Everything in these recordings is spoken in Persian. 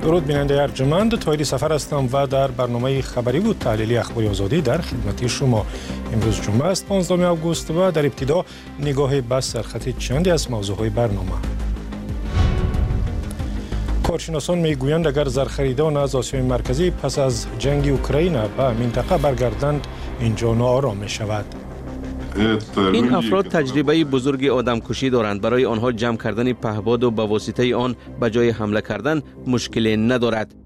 درود بیننده ارجمند، طاهری سفر هستم و در برنامه خبری بود تحلیلی اخباری آزادی در خدمت شما. امروز جمعه است 15 آگوست و در ابتدا نگاه به سرخط چندی از موضوعهای برنامه. کارشناسان میگویند اگر زرخریدان از آسیای مرکزی پس از جنگ اوکراین به منطقه برگردند اینجا ناآرام می شود. این افراد تجربه بزرگ آدمکشی دارند. برای آنها جمع کردن پهپاد و به واسطه آن به جای حمله کردن مشکلی ندارد.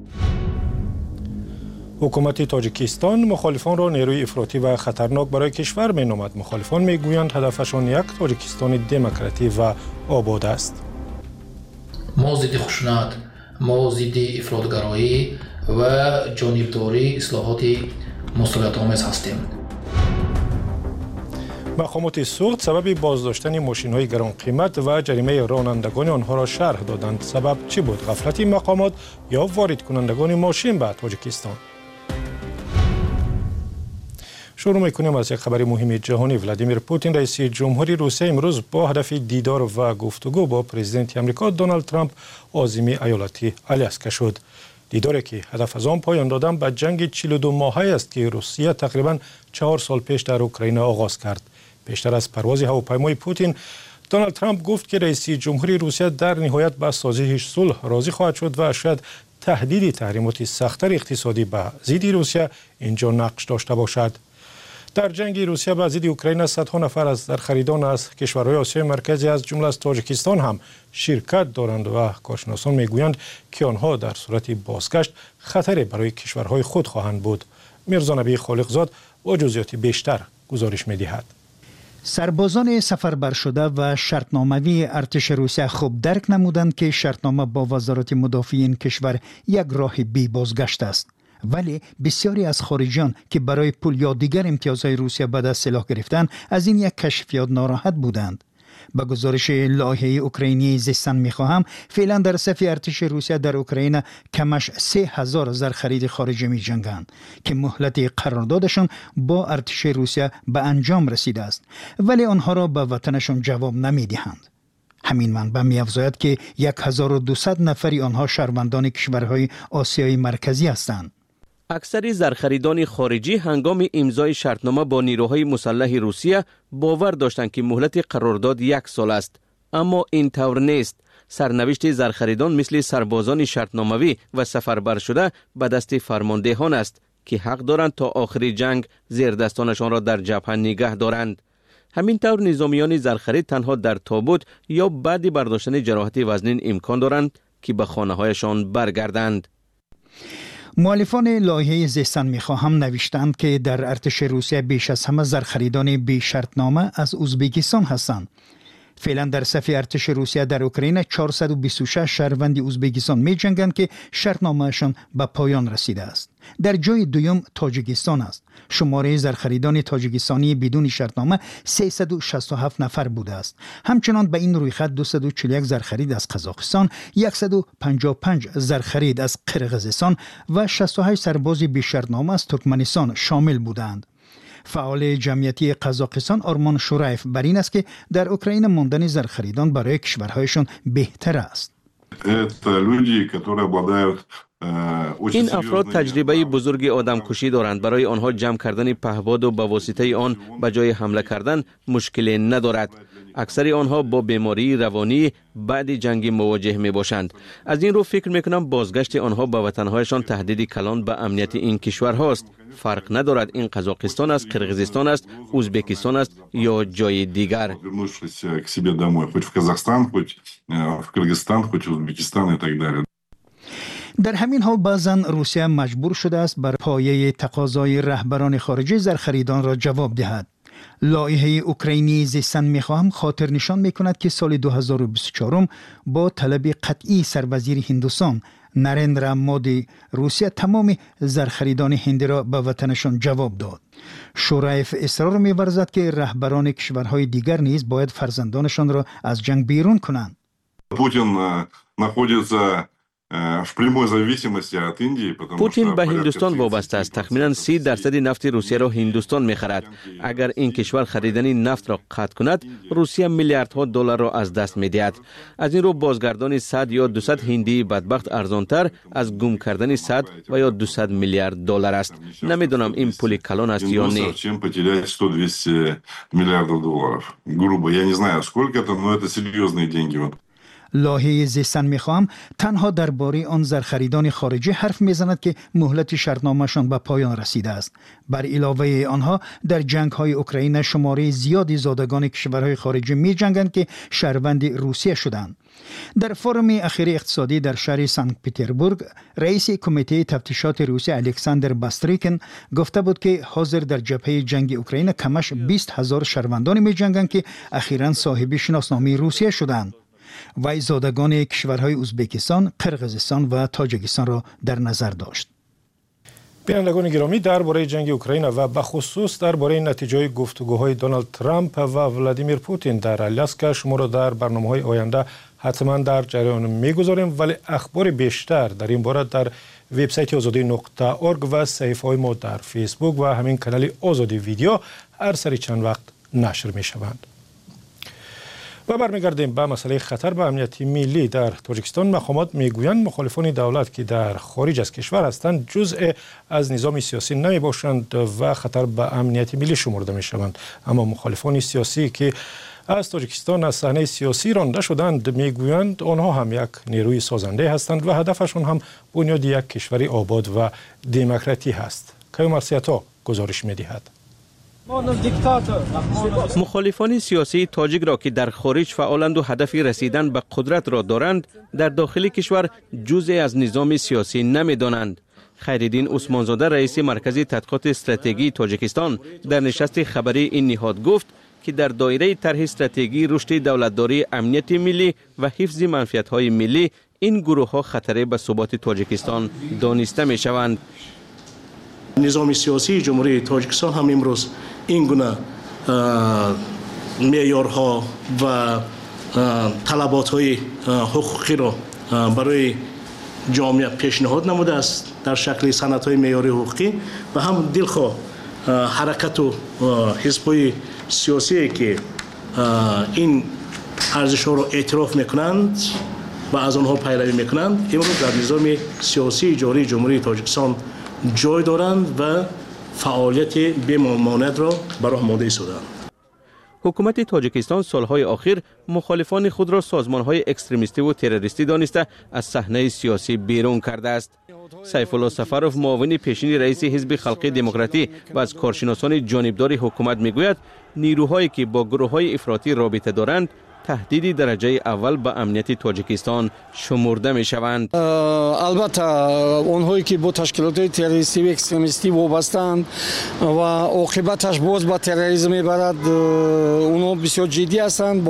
حکومت تاجیکستان مخالفان را نیروی افراطی و خطرناک برای کشور مینامد. مخالفان میگویند هدفشان یک تاجیکستان دموکراتی و آباد است. ما ضد خشونت، ما ضد افراطگرایی و جانبداری اصلاحات مسئولیت‌آمیز هستیم. مقامات سوخت سبب بازداشتن ماشین‌های گران قیمت و جریمه رانندگان آنها را شرح دادند. سبب چی بود؟ غفلت مقامات یا وارد کنندگان ماشین به تاجیکستان؟ شروع می‌کنیم از یک خبر مهم جهانی. ولادیمیر پوتین رئیس جمهوری روسیه امروز با هدف دیدار و گفتگو با پرزیدنت آمریکا دونالد ترامپ عازم ایالت آلاسکا شد. دیداری که هدف از آن پایان دادن به جنگ 42 ماهه است که روسیه تقریباً 4 سال پیش در اوکراین آغاز کرد. پیشتر از پرواز هواپیمای پوتین، دونالد ترامپ گفت که رئیس جمهوری روسیه در نهایت به سازش صلح راضی خواهد شد و شاید تهدید تحریمات سخت‌تر اقتصادی به ضد روسیه اینجا نقش داشته باشد. در جنگ روسیه به ضد اوکراین صدها نفر از زرخریدان از کشورهای آسیای مرکزی از جمله از تاجیکستان هم شرکت دارند و کارشناسان میگویند که آنها در صورت بازگشت خطری برای کشورهای خود خواهند بود. میرزا نبی خالقزاد با جزئیات بیشتر گزارش می‌دهد. سربازان سفربر شده و شرطنامه‌ای ارتش روسیه خوب درک نمودند که شرطنامه با وزارت مدافع این کشور یک راه بی بازگشت است. ولی بسیاری از خارجیان که برای پول یا دیگر امتیازهای روسیه به دست سلاح گرفتند از این یک کشفیات ناراحت بودند. با گزارش لایحه اوکراینی زیستن می‌خواهم فعلا در صف ارتش روسیه در اوکراین کمش 3000 زرخرید خارجی می‌جنگند که مهلت قراردادشان با ارتش روسیه به انجام رسیده است، ولی آنها را به وطنشان جواب نمی‌دهند. همین منبع می‌افزاید که 1200 نفری آنها شهروندان کشورهای آسیای مرکزی هستند. اکثر زرخریدان خارجی هنگام امضای شرطنامه با نیروهای مسلح روسیه باور داشتند که مهلت قرارداد 1 سال است، اما این طور نیست. سرنوشت زرخریدان مثل سربازان شرطنامه‌ای و سفربر شده به دست فرماندهان است که حق دارند تا آخر جنگ زیر دستانشان را در جبهه نگه دارند. همین طور نظامیان زرخرید تنها در تابوت یا بعد برداشتن جراحت وزنین امکان دارند که به خانه‌هایشان برگردند. مؤلفان لایحه زیستن می‌خواهم نوشتند که در ارتش روسیه بیش از همه زرخریدان بی شرطنامه از ازبکستان هستند. فعلا در صف ارتش روسیه در اوکراین 426 شهروند ازبکستان می‌جنگند که شرطنامه‌شان به پایان رسیده است. در جای دوم تاجیکستان است. شماره زرخریدان تاجیکستانی بدون شرطنامه 367 نفر بوده است. همچنان به این رویخط 241 زرخرید از قزاقستان، 155 زرخرید از قرقیزستان و 68 سرباز بی شرطنامه از ترکمنستان شامل بودند. فعال جمعیتی قزاقستان آرمان شورایف بر این است که در اوکراین ماندن زرخریدان برای کشورهایشان بهتر است. این افراد تجربه بزرگ آدمکشی دارند. برای آنها جمع کردن پهپاد و به واسطه آن به جای حمله کردن مشکلی ندارد. اکثر آنها با بیماری روانی بعد جنگ مواجه می باشند. از این رو فکر می کنم بازگشت آنها به وطنهایشان تهدید کلان به امنیت این کشور هاست. فرق ندارد این قزاقستان است، قرقیزستان است، ازبکستان است یا جای دیگر. در همین حال بعضاً روسیه مجبور شده است بر پایه تقاضای رهبران خارجی زرخریدان را جواب دهد. لایحه اوکراینی زیستن می‌خواهم خاطر نشان می‌کند که سال 2024 با طلب قطعی سروزیر هندوستان نریندرا مودی روسیه تمام زرخریدان هندی را به وطنشان جواب داد. شورایف اصرار می‌ورزد که رهبران کشورهای دیگر نیز باید فرزندانشان را از جنگ بیرون کنند. پوتین находится پوتین به هندوستان وابسته است. تخمینا 30% نفت روسیه را هندوستان می‌خرد. اگر این کشور خریدن نفت را قطع کند، روسیه میلیاردها دلار را از دست می‌دهد. از این رو بازگردانی 100 یا 200 هندی بدبخت ارزانتر از گم کردن 100 و یا 200 میلیارد دلار است. نمیدونم این پول کلان است یا نه. لایحه زیستن میخواهم تنها درباره آن زرخریدان خارجی حرف میزند که مهلت شرطنامه‌شان به پایان رسیده است. بر علاوه آنها در جنگ‌های اوکراین شماره زیادی زادگان کشورهای خارجی می‌جنگند که شهروند روسیه شدند. در فورم اخیر اقتصادی در شهر سنت پترزبورگ، رئیس کمیته تفتیشات روسیه الکساندر باستریکن گفته بود که حاضر در جبهه جنگ اوکراین کمش 20,000 شهروندان می‌جنگند که اخیراً صاحب شناسنامه روسیه شدند. وی زادگان کشورهای ازبکستان، قرقیزستان و تاجیکستان را در نظر داشت. بینندگان گرامی، درباره جنگ اوکراین و به خصوص درباره نتیجه گفتگوهای دونالد ترامپ و ولادیمیر پوتین در آلاسکا شما را در برنامه‌های آینده حتما در جریان می‌گذاریم، ولی اخبار بیشتر در این باره در وبسایت azadi.org و صفحه‌های ما در فیسبوک و همین کانال آزادی ویدیو هر سری چند وقت نشر می‌شوند. و برمیگردیم به مسئله خطر به امنیت ملی در تاجیکستان. مقامات میگویند مخالفان دولت که در خارج از کشور هستند جزء از نظام سیاسی نمی باشند و خطر به امنیت ملی شمرده می شوند. اما مخالفان سیاسی که از تاجیکستان از صحنه سیاسی رانده شدند میگویند آنها هم یک نیروی سازنده هستند و هدفشان هم بنیاد یک کشور آباد و دموکراتی هست. کیومرسیتا گزارش می‌دهد. مخالفان سیاسی تاجیک را که در خارج فعالند و هدف رسیدن به قدرت را دارند در داخل کشور جزء از نظام سیاسی نمی‌دانند. خیرالدین عثمانزاده رئیس مرکز تحقیقات استراتژی تاجیکستان در نشست خبری این نهاد گفت که در دایره طرح استراتژی رشد دولتداری، امنیت ملی و حفظ منفعت‌های ملی این گروه‌ها خطر به ثبات تاجیکستان دانسته می‌شوند. نظام سیاسی جمهوری تاجیکستان هم امروز این گونه معیارها و طلبات‌های حقوقی را برای جامعه پیشنهاد نموده است در شکل سندهای معیاری حقوقی و هم دلخواه حرکت و حزب‌های سیاسی که این ارزش‌ها را اعتراف می‌کنند و از آنها پیروی می‌کنند امروز در نظام سیاسی جاری جمهوری تاجیکستان جای دارند و فعالیت بی‌مانند را برای ماده سازند. حکومت تاجیکستان سالهای اخیر مخالفان خود را سازمانهای اکستریمیستی و تروریستی دانسته از صحنه سیاسی بیرون کرده است. سیف الله سفروف معاون پیشین رئیس حزب خلقی دموکراتی و از کارشناسان جانبدار حکومت میگوید نیروهایی که با گروه‌های افراطی رابطه دارند تهدیدی درجه اول به امنیت تاجیکستان شمرده می شوند. البته اونهایی که با تشکیلات تروریستی و اکستریمیستی وابستند و عاقبتش باز به تروریسم میبرد، اونها بسیار جدی هستند. با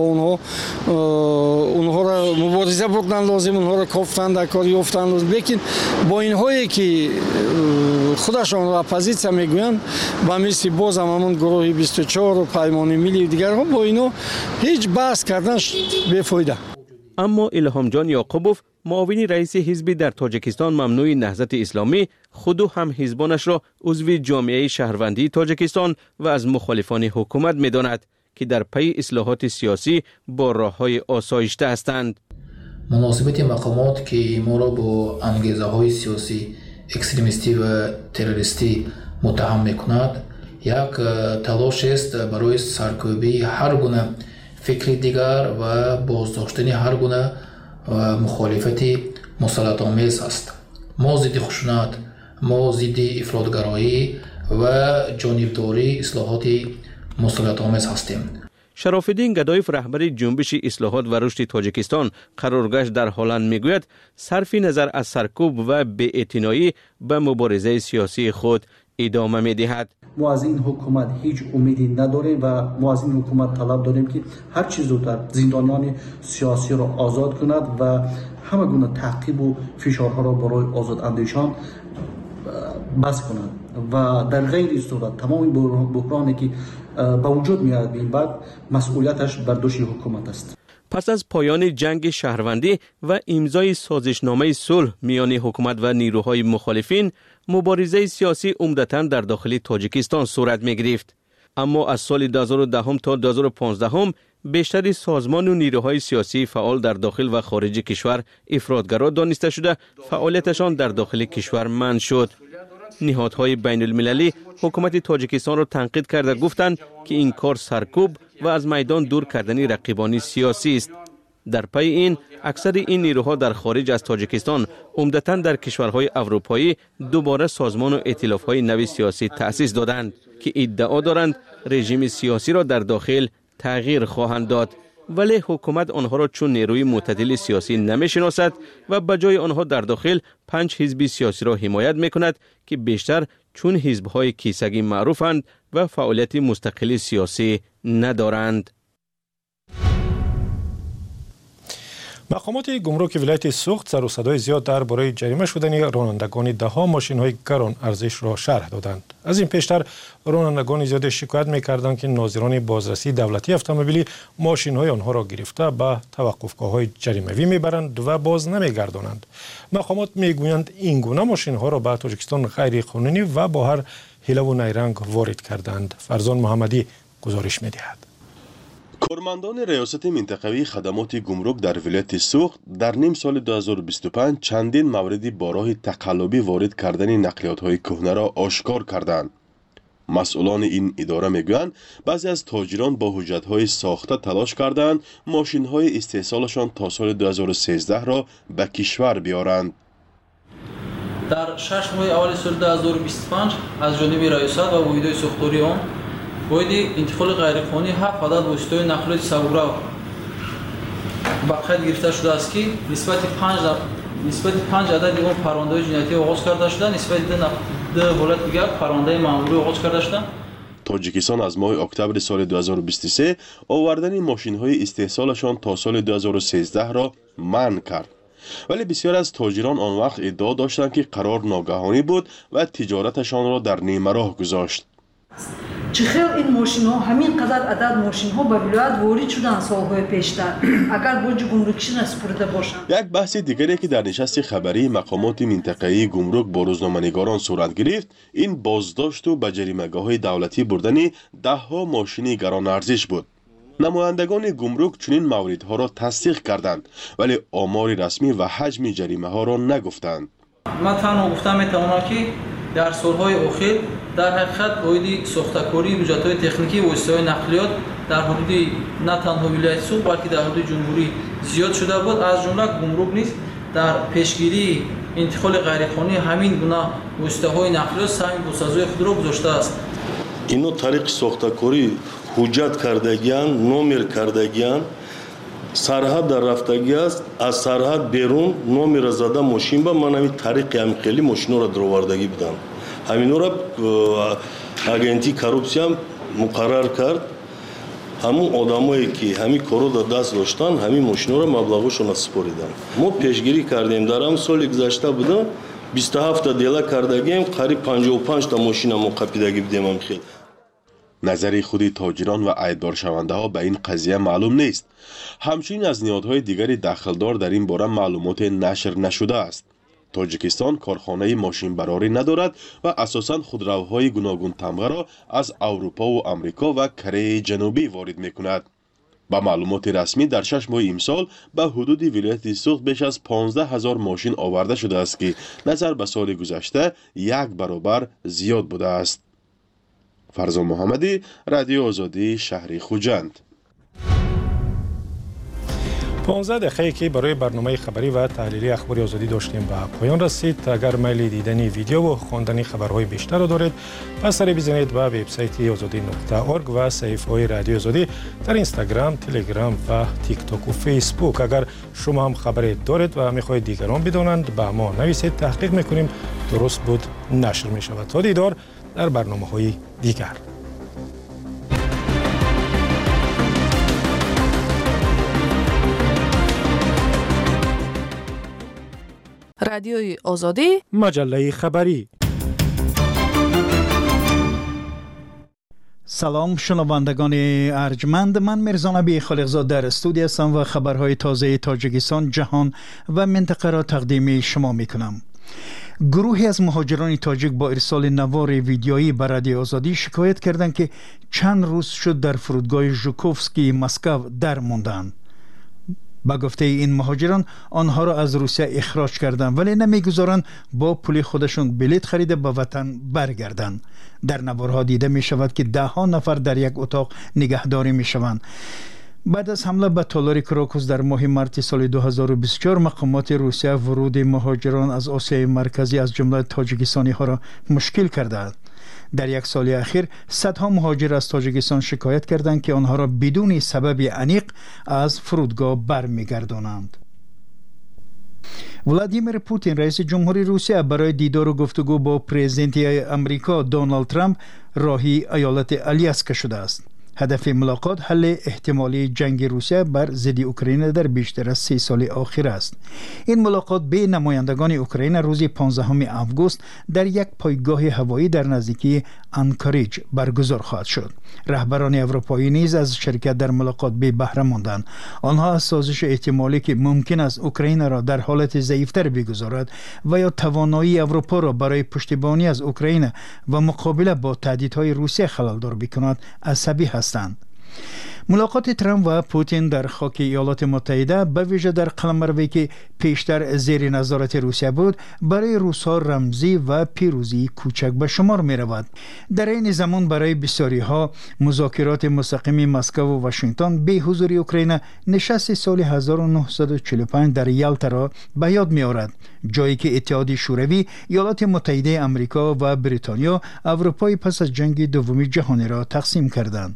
اونها را مبارزه بکنند لازم، اونها را کافتند در کاری افتند لازم. لیکن با اینهایی که خودشان را اپوزیسیا میگویند و مثل باز همون گروه 24 و پیمان ملی و دیگر با اینا هیچ بحث کردنش بیفایده. اما الهام جان یعقوبوف معاون رئیس حزب در تاجیکستان ممنوع نهضت اسلامی خود و هم حزبانش را عضو جامعه شهروندی تاجیکستان و از مخالفان حکومت می‌داند که در پی اصلاحات سیاسی با راه‌های آسایشته هستند. مناسبت مقامات که ما را با انگیزه‌های سیاسی اکستریمیستی و تروریستی متهم می‌کند یک تلاش است برای سرکوبی هر گونه فکر دیگر و بازداشتن هر گونه مخالفت مسلط‌آمیز است. ما ضد خشونت، ما ضد افراط‌گرایی و جانبداری اصلاحات مسلط‌آمیز هستیم. شراف‌الدین گدایف رهبر جنبش اصلاحات و رشد تاجیکستان قرارگشت در هلند میگوید صرف نظر از سرکوب و بی‌اعتنایی به مبارزه سیاسی خود ادامه می‌دهد. ما از این حکومت هیچ امیدی نداریم و ما از این حکومت طلب داریم که هر چیز زودتر زندانیان سیاسی را آزاد کند و همه گونه تعقیب و فشارها را برای آزاد اندیشان بس کند و در غیر صورت تمام این بحرانی که به وجود میاد این بعد مسئولیتش بر دوش حکومت است. پس از پایان جنگ شهروندی و امضای سازشنامه صلح میان حکومت و نیروهای مخالفین، مبارزه سیاسی عمدتاً در داخل تاجیکستان صورت می‌گرفت. اما از سال 2010 تا 2015 بیشتر سازمان و نیروهای سیاسی فعال در داخل و خارج کشور افراطگرا دانسته شده، فعالیتشان در داخل کشور منع شد. نهادهای بین المللی حکومت تاجیکستان را تنقید کرده گفتند که این کار سرکوب و از میدان دور کردن رقیبان سیاسی است. در پی این، اکثر این نیروها در خارج از تاجیکستان، عمدتاً در کشورهای اروپایی، دوباره سازمان و ائتلاف‌های نوی سیاسی تأسیس دادند که ادعا دارند رژیم سیاسی را در داخل تغییر خواهند داد، ولی حکومت آنها را چون نیروی معتدل سیاسی نمی‌شناسد و بجای آنها در داخل 5 حزب سیاسی را حمایت می‌کند که بیشتر چون حزب‌های کیسگی معروفند و فعالیت مستقل سیاسی ندارند. مقامات گمرک ولایت سوخت سر و صدای زیاد درباره جریمه شدن رانندگان ده‌ها ماشین‌های گران ارزش را شرح دادند. از این پیشتر رانندگان زیاد شکایت می‌کردند که ناظران بازرسی دولتی اتومبیلی ماشین‌های آنها را گرفته به توقفگاه‌های جریمه‌ای می‌برند و باز نمی‌گردانند. مقامات می‌گویند این گونه ماشین‌ها را به تاجیکستان غیر قانونی و با هر حیله و نیرنگ وارد کردند. فرزان محمدی گزارش می‌دهد. کارمندان ریاست منطقوی خدمات گمرک در ولایت سوخت در نیم سال 2025 چندین موردی با راه تقلبی وارد کردن نقلیات‌های کهنه را آشکار کردند. مسئولان این اداره میگویند بعضی از تاجران با حجت‌های ساخته تلاش کردند ماشین‌های استحصالشان تا سال 2013 را به کشور بیارند. در 6 ماه اول سال 2025 از جانب ریاست و واحدهای ساختاری آن باید انتقال غیرقانونی 7 عدد واسطه‌های نقلیات سبورا به قید گرفته شده است که نسبت 5 عدد اون پرونده‌های جنایتی آغاز کرده شده، نسبت دو حالت دیگر پرونده ماموری آغاز کرده شده. تاجیکستان از ماه اکتبر سال 2023 آوردن ماشین‌های استحصالشان تا سال 2013 را منع کرد. ولی بسیار از تاجران آن وقت ادعا داشتند که قرار ناگهانی بود و تجارتشان را در نیمه راه گذاشت. چخیل این ماشین ها همین قدر عدد ماشین ها به ولایت وارد شدن سالهای پیشتر اگر بوج گمرکی نسپرده باشند. یک بحث دیگری که در نشست خبری مقامات منطقه‌ای گمرک با روزنامه‌نگاران صورت گرفت این بازداشت و به جریمه‌گاه‌های دولتی بردن ده‌ها ماشین گران ارزش بود. نمایندگان گمرک چنین موردها را تصدیق کردند ولی آمار رسمی و حجم جریمه‌ها را نگفتند. من تنها گفتم میتوانم که در سالهای اخیر در حقیقت باید ساختکاری بودجه‌های تکنیکی و وسایل نقلیات در حدود نه تنها ولایت سوخت بلکه در حدود جمهوری زیاد شده بود. از جمله گمرک نیز در پیشگیری انتقال غیرقانونی همین گونه وسایل نقلیات سهم بسازی خود را گذاشته است. اینو طریق ساختکاری حجت کردگیان، نمر کردگیان، سرحد در رفتگی است، از سرحد بیرون نمر زده ماشین با من همین طریق هم خیلی ماشین را درآوردگی بدن. همین را агенти коррупсия مقرر کرد. همون آدمایی که همین کارو در دست داشتن همین ماشینا را مبلغشون سپردن. ما پیشگیری کردیم در هم سال گذشته بوده 27 تا دیلا کردگیم قریب 55 تا ماشین ما قپیدگی بدیم هم خیلی. نظری خود تاجران و عیددار شونده ها به این قضیه معلوم نیست. همچنین از نهادهای دیگری دخلدار در این باره معلومات نشر نشده است. تاجیکستان کارخانه ماشین براری ندارد و اساساً خودروهای گوناگون تمغه را از اروپا و امریکا و کره جنوبی وارد میکند. با معلومات رسمی در 6 ماه امسال به حدود ولایت سوخت بیش از 15,000 ماشین آورده شده است که نظر به سال گذشته 1 برابر زیاد بوده است. فرزان محمدی، رادیو آزادی، شهر خوجند. 15 دقیقه که برای برنامه خبری و تحلیلی اخبار آزادی داشتیم به پایان رسید. اگر میل دیدن ویدیو و خواندن خبرهای بیشتر را دارید پس سری بزنید به وبسایت azadi.org و صفحه‌های رادیو آزادی در اینستاگرام، تلگرام و تیک تاک و فیسبوک. اگر شما هم خبری دارید و میخواهید دیگران بدانند به ما نویسید، تحقیق میکنیم درست بود نشر میشود. تا دیدار در برنامه‌های دیگر. رادیوی آزادی، مجله خبری. سلام شنوندگان ارجمند، من میرزا نبی خالقزاد در استودیو هستم و خبرهای تازه تاجیکستان، جهان و منطقه را تقدیم شما میکنم. گروهی از مهاجران تاجیک با ارسال نوار ویدیویی به رادیو آزادی شکایت کردند که چند روز شد در فرودگاه ژوکوفسکی مسکو در موندند. با گفته این مهاجران آنها را از روسیه اخراج کردند ولی نمیگذارند با پول خودشون بلیط خریده به وطن برگردند. در نوارها دیده می شود که 10 نفر در یک اتاق نگهداری می شوند. بعد از حمله به تالار کراکوس در ماه مارس سال 2024 مقامات روسیه ورود مهاجران از آسیای مرکزی از جمله تاجیکستانی ها را مشکل کرده است. در یک سال اخیر صدها مهاجر از تاجیکستان شکایت کردند که آنها را بدون سبب عمیق از فرودگاه برمیگردانند. ولادیمیر پوتین رئیس جمهوری روسیه برای دیدار و گفتگو با پرزیدنت امریکا دونالد ترامپ راهی ایالت آلیاسکا شده است. هدف ملاقات حل احتمالی جنگ روسیه بر ضد اوکراین در بیشتر از 3 سال آخر است. این ملاقات به نمایندگان اوکراین روز 15 آگوست در یک پایگاه هوایی در نزدیکی انکاریج برگزار خواهد شد. رهبران اروپایی نیز از شرکت در ملاقات به بهره ماندند. آنها از سازش احتمالی که ممکن است اوکراین را در حالت ضعیفتر بگذارد و یا توانایی اروپا را برای پشتیبانی از اوکراین و مقابله با تهدیدهای روسیه خللدار بکند عصبی هستند. ملاقات ترامپ و پوتین در خاک ایالات متحده به ویژه در قلمروی که پیشتر زیر نظارت روسیه بود برای روس‌ها رمزی و پیروزی کوچک به شمار می رود. در این زمان برای بسیاری ها مذاکرات مستقیم مسکو و واشنگتن به حضور اوکراین نشست سال 1945 در یالتا را به یاد می آورد، جایی که اتحاد شوروی، ایالات متحده آمریکا و بریتانیا اروپای پس از جنگ دوم جهانی را تقسیم کردند.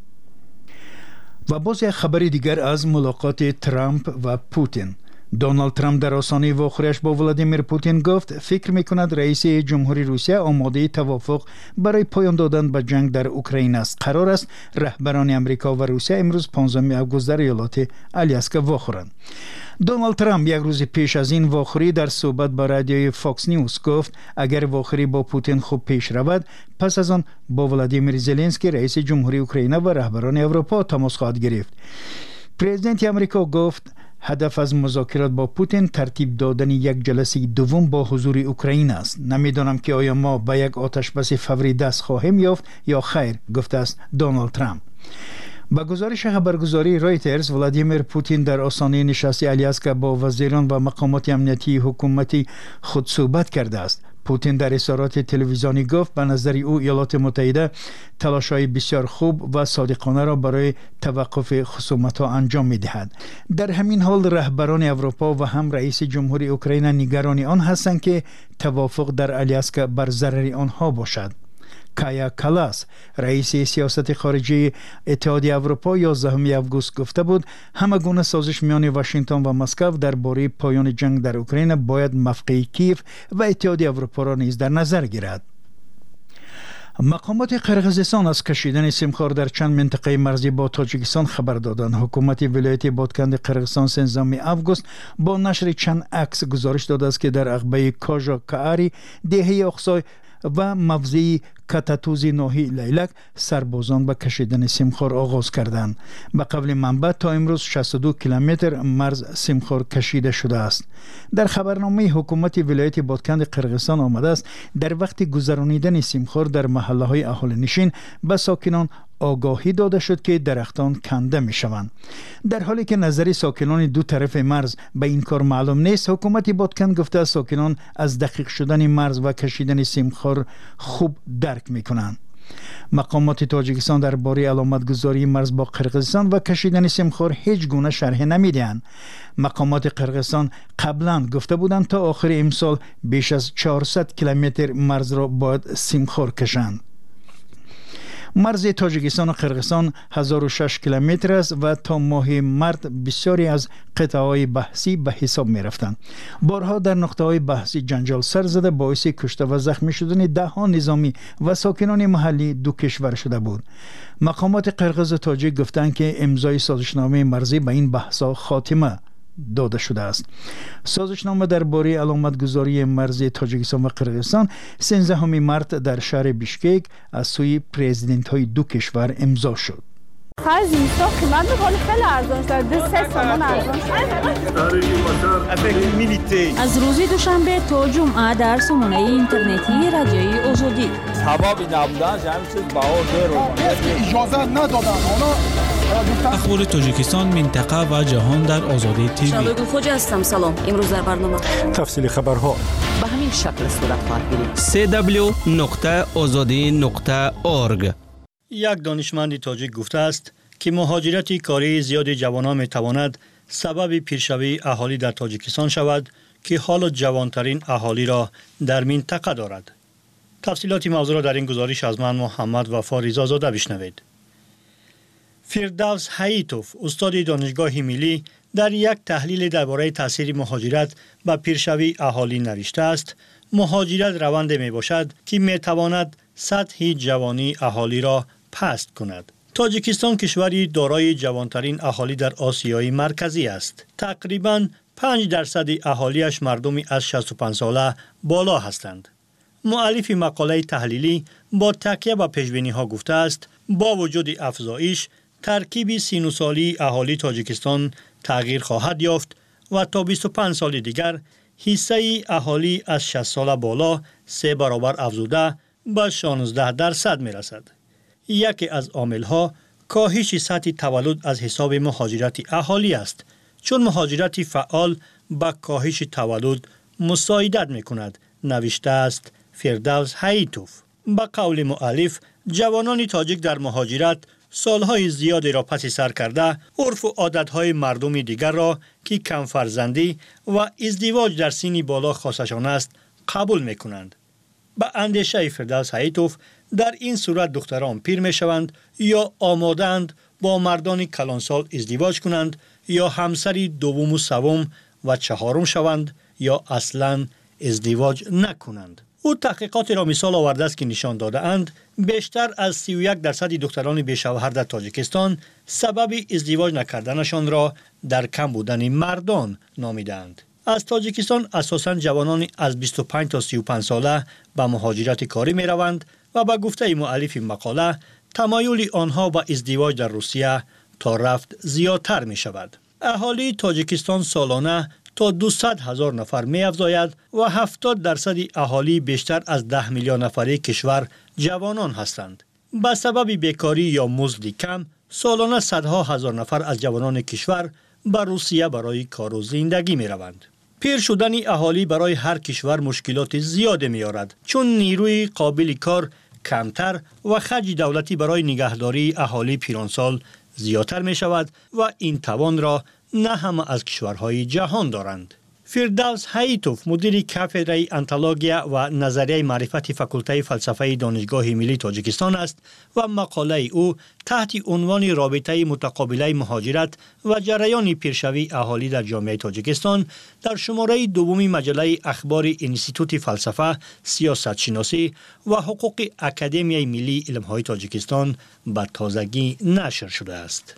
و باز یک خبر دیگر از ملاقات ترامپ و پوتین. دونالد ترامپ در آستانه واخرش با ولادیمیر پوتین گفت فکر می‌کند رئیس جمهوری روسیه آماده توافق برای پایان دادن به جنگ در اوکراین است. قرار است رهبران امریکا و روسیه امروز 15 آگوست در ایالات آلیاسکا واخورند. دونالد ترامپ یک روز پیش از این واخوری در صحبت با رادیوی فاکس نیوز گفت اگر واخوری با پوتین خوب پیش رود پس از آن با ولادیمیر زلنسکی رئیس جمهوری اوکراین و رهبران اروپا تماس خواهد گرفت. پرزیدنت امریکا گفت هدف از مذاکرات با پوتین ترتیب دادن یک جلسه دوم با حضور اوکراین است. نمیدانم که آیا ما به یک آتش بس فوری دست خواهیم یافت یا خیر، گفته است دونالد ترامپ. با گزارش خبرگزاری رایترز، ولادیمیر پوتین در آستانه نشست آلیاسکا با وزیران و مقامات امنیتی حکومتی خود صحبت کرده است. پوتین در اظهارات تلویزیونی گفت به نظر او ایالات متحده تلاش‌های بسیار خوب و صادقانه را برای توقف خصومت‌ها انجام می‌دهد. در همین حال رهبران اروپا و هم رئیس جمهوری اوکراین نگران آن هستند که توافق در آلیاسکا بر ضرر آنها باشد. کایا کالاس رئیس سیاست خارجی اتحاد اروپا 11 آگوست گفته بود همه گونه سازش میان واشنگتن و مسکو درباره پایان جنگ در اوکراین باید موقع کیف و اتحاد اروپا را نیز در نظر گیرد. مقامات قرقیزستان از کشیدن سیمخوار در چند منطقه مرزی با تاجیکستان خبر دادند. حکومت ولایت بادکند قرقیزستان 13 آگوست با نشر چند عکس گزارش داده است که در عقبه کاژا کاری، دهه اقصای و موضع کاتاتوزی ناحیه لیلک سربازان به کشیدن سیمخوار آغاز کردند. به قول منبع تا امروز 62 کیلومتر مرز سیمخوار کشیده شده است. در خبرنامه حکومت ولایت بادکند قرقیزستان آمده است در وقت گذرانیدن سیمخوار در محله های اهالی نشین به ساکنان آگاهی داده شد که درختان کنده می شوند. در حالی که نظر ساکنان دو طرف مرز به این کار معلوم نیست، حکومت بادکند گفته ساکنان از دقیق شدن مرز و کشیدن سیمخوار خوب درک می کنند. مقامات تاجیکستان درباره علامت گذاری مرز با قرقیزستان و کشیدن سیمخوار هیچ گونه شرح نمیدهند. مقامات قرقیزستان قبلا گفته بودند تا آخر امسال بیش از 400 کیلومتر مرز را باید سیمخوار کشند. مرز تاجیکستان و قرقیزستان 1006 کیلومتر است و تا ماه مارد بسیاری از قطعه‌های بحثی به حساب می رفتند. بارها در نقطه‌های بحثی جنجال سر زده باعث کشته و زخمی شدن ده‌ها نظامی و ساکنان محلی دو کشور شده بود. مقامات قرقیز و تاجیک گفتند که امضای سازشنامه مرزی به این بحث‌ها خاتمه داده شده است. سازشنامه درباره علامتگذاری مرز تاجیکستان و قرقیزستان 13 مارس در شهر بیشکک از سوی پرزیدنت های دو کشور امضا شد. خرج اینستا قیمت می‌کنه خیلی ارزان شده 3 تومان ارزان شده. از روز دوشنبه تا جمعه در سامانه اینترنتی رادیوی آزادی ثوابی نبودن همین چیز بهار اجازه ندادن اخبار تاجیکستان منطقه و جهان در آزادی تیوی. شادو خوجا هستم. سلام. امروز در برنامه تفصیل خبرها به همین شکل صورت خواهد گرفت. www.azadi.org. یک دانشمند تاجیک گفته است که مهاجرت کاری زیاد جوانان میتواند سبب پیشروی اهالی در تاجیکستان شود که حال جوانترین اهالی را در منطقه دارد. تفصیلات موضوع را در این گزارش از من محمد وفا رضازاده بشنوید. فردوس حییتوف استاد دانشگاه ملی در یک تحلیل درباره تاثیر مهاجرت به پیشروی اهالی نوشته است: مهاجرت روند می باشد که می تواند سطح جوانی اهالی را پست کند. تاجیکستان کشوری دارای جوانترین اهالی در آسیای مرکزی است. تقریباً 5% اهالیش مردمی از 65 ساله بالا هستند. مؤلف مقاله تحلیلی با تکیه به پیش‌بینی‌ها گفته است با وجود افزایش ترکیب 39 سالی اهالی تاجیکستان تغییر خواهد یافت و تا 25 سال دیگر حصه اهالی از 60 ساله بالا 3 برابر افزوده به 16% می رسد. یکی از عامل‌ها کاهش سطح تولد از حساب مهاجرت اهالی است، چون مهاجرت فعال با کاهش تولد مساعدت می کند، نوشته است فردوس حییتوف. با قول مؤلف، جوانان تاجیک در مهاجرت سالهای زیادی را پس سر کرده عرف و عادتهای مردم دیگر را که کم فرزندی و ازدواج در سنی بالا خاصشان است قبول می کنند. با اندیشه فردوس حییتوف در این صورت دختران پیر می شوند یا آمادند با مردان کلانسال ازدواج کنند یا همسری دوم و سوم و چهارم شوند یا اصلاً ازدواج نکنند. او تحقیقات را مثال آورده است که نشان داده اند بیشتر از 31% دختران بیشوهر در تاجیکستان سبب ازدواج نکردنشان را در کم بودن مردان نامیدند. از تاجیکستان اساساً جوانان از 25 تا 35 ساله به مهاجرت کاری می روند و به گفته مؤلف مقاله تمایل آنها به ازدواج در روسیه تا رفت زیادتر می شود. اهالی تاجیکستان سالانه تا 200,000 نفر می افزاید و 70% اهالی بیشتر از 10 میلیون نفری کشور جوانان هستند. به سبب بیکاری یا مزد کم سالانه صدها هزار نفر از جوانان کشور به روسیه برای کار و زندگی می روند. پیر شدن اهالی برای هر کشور مشکلات زیاده می آورد، چون نیروی قابل کار کمتر و خرج دولتی برای نگهداری اهالی پیرانسال زیادتر می شود و این توان را نه همه از کشورهای جهان دارند. فردوس حییتوف مدیر کافدره انتولوژیا و نظریه معرفت فاکولته فلسفه دانشگاه ملی تاجیکستان است و مقاله او تحت عنوان رابطه متقابله مهاجرت و جریان پیشروی اهالی در جامعه تاجیکستان در شماره دوم مجله اخبار انستیتوت فلسفه، سیاست شناسی و حقوق اکادمیای ملی علم‌های تاجیکستان به تازگی نشر شده است.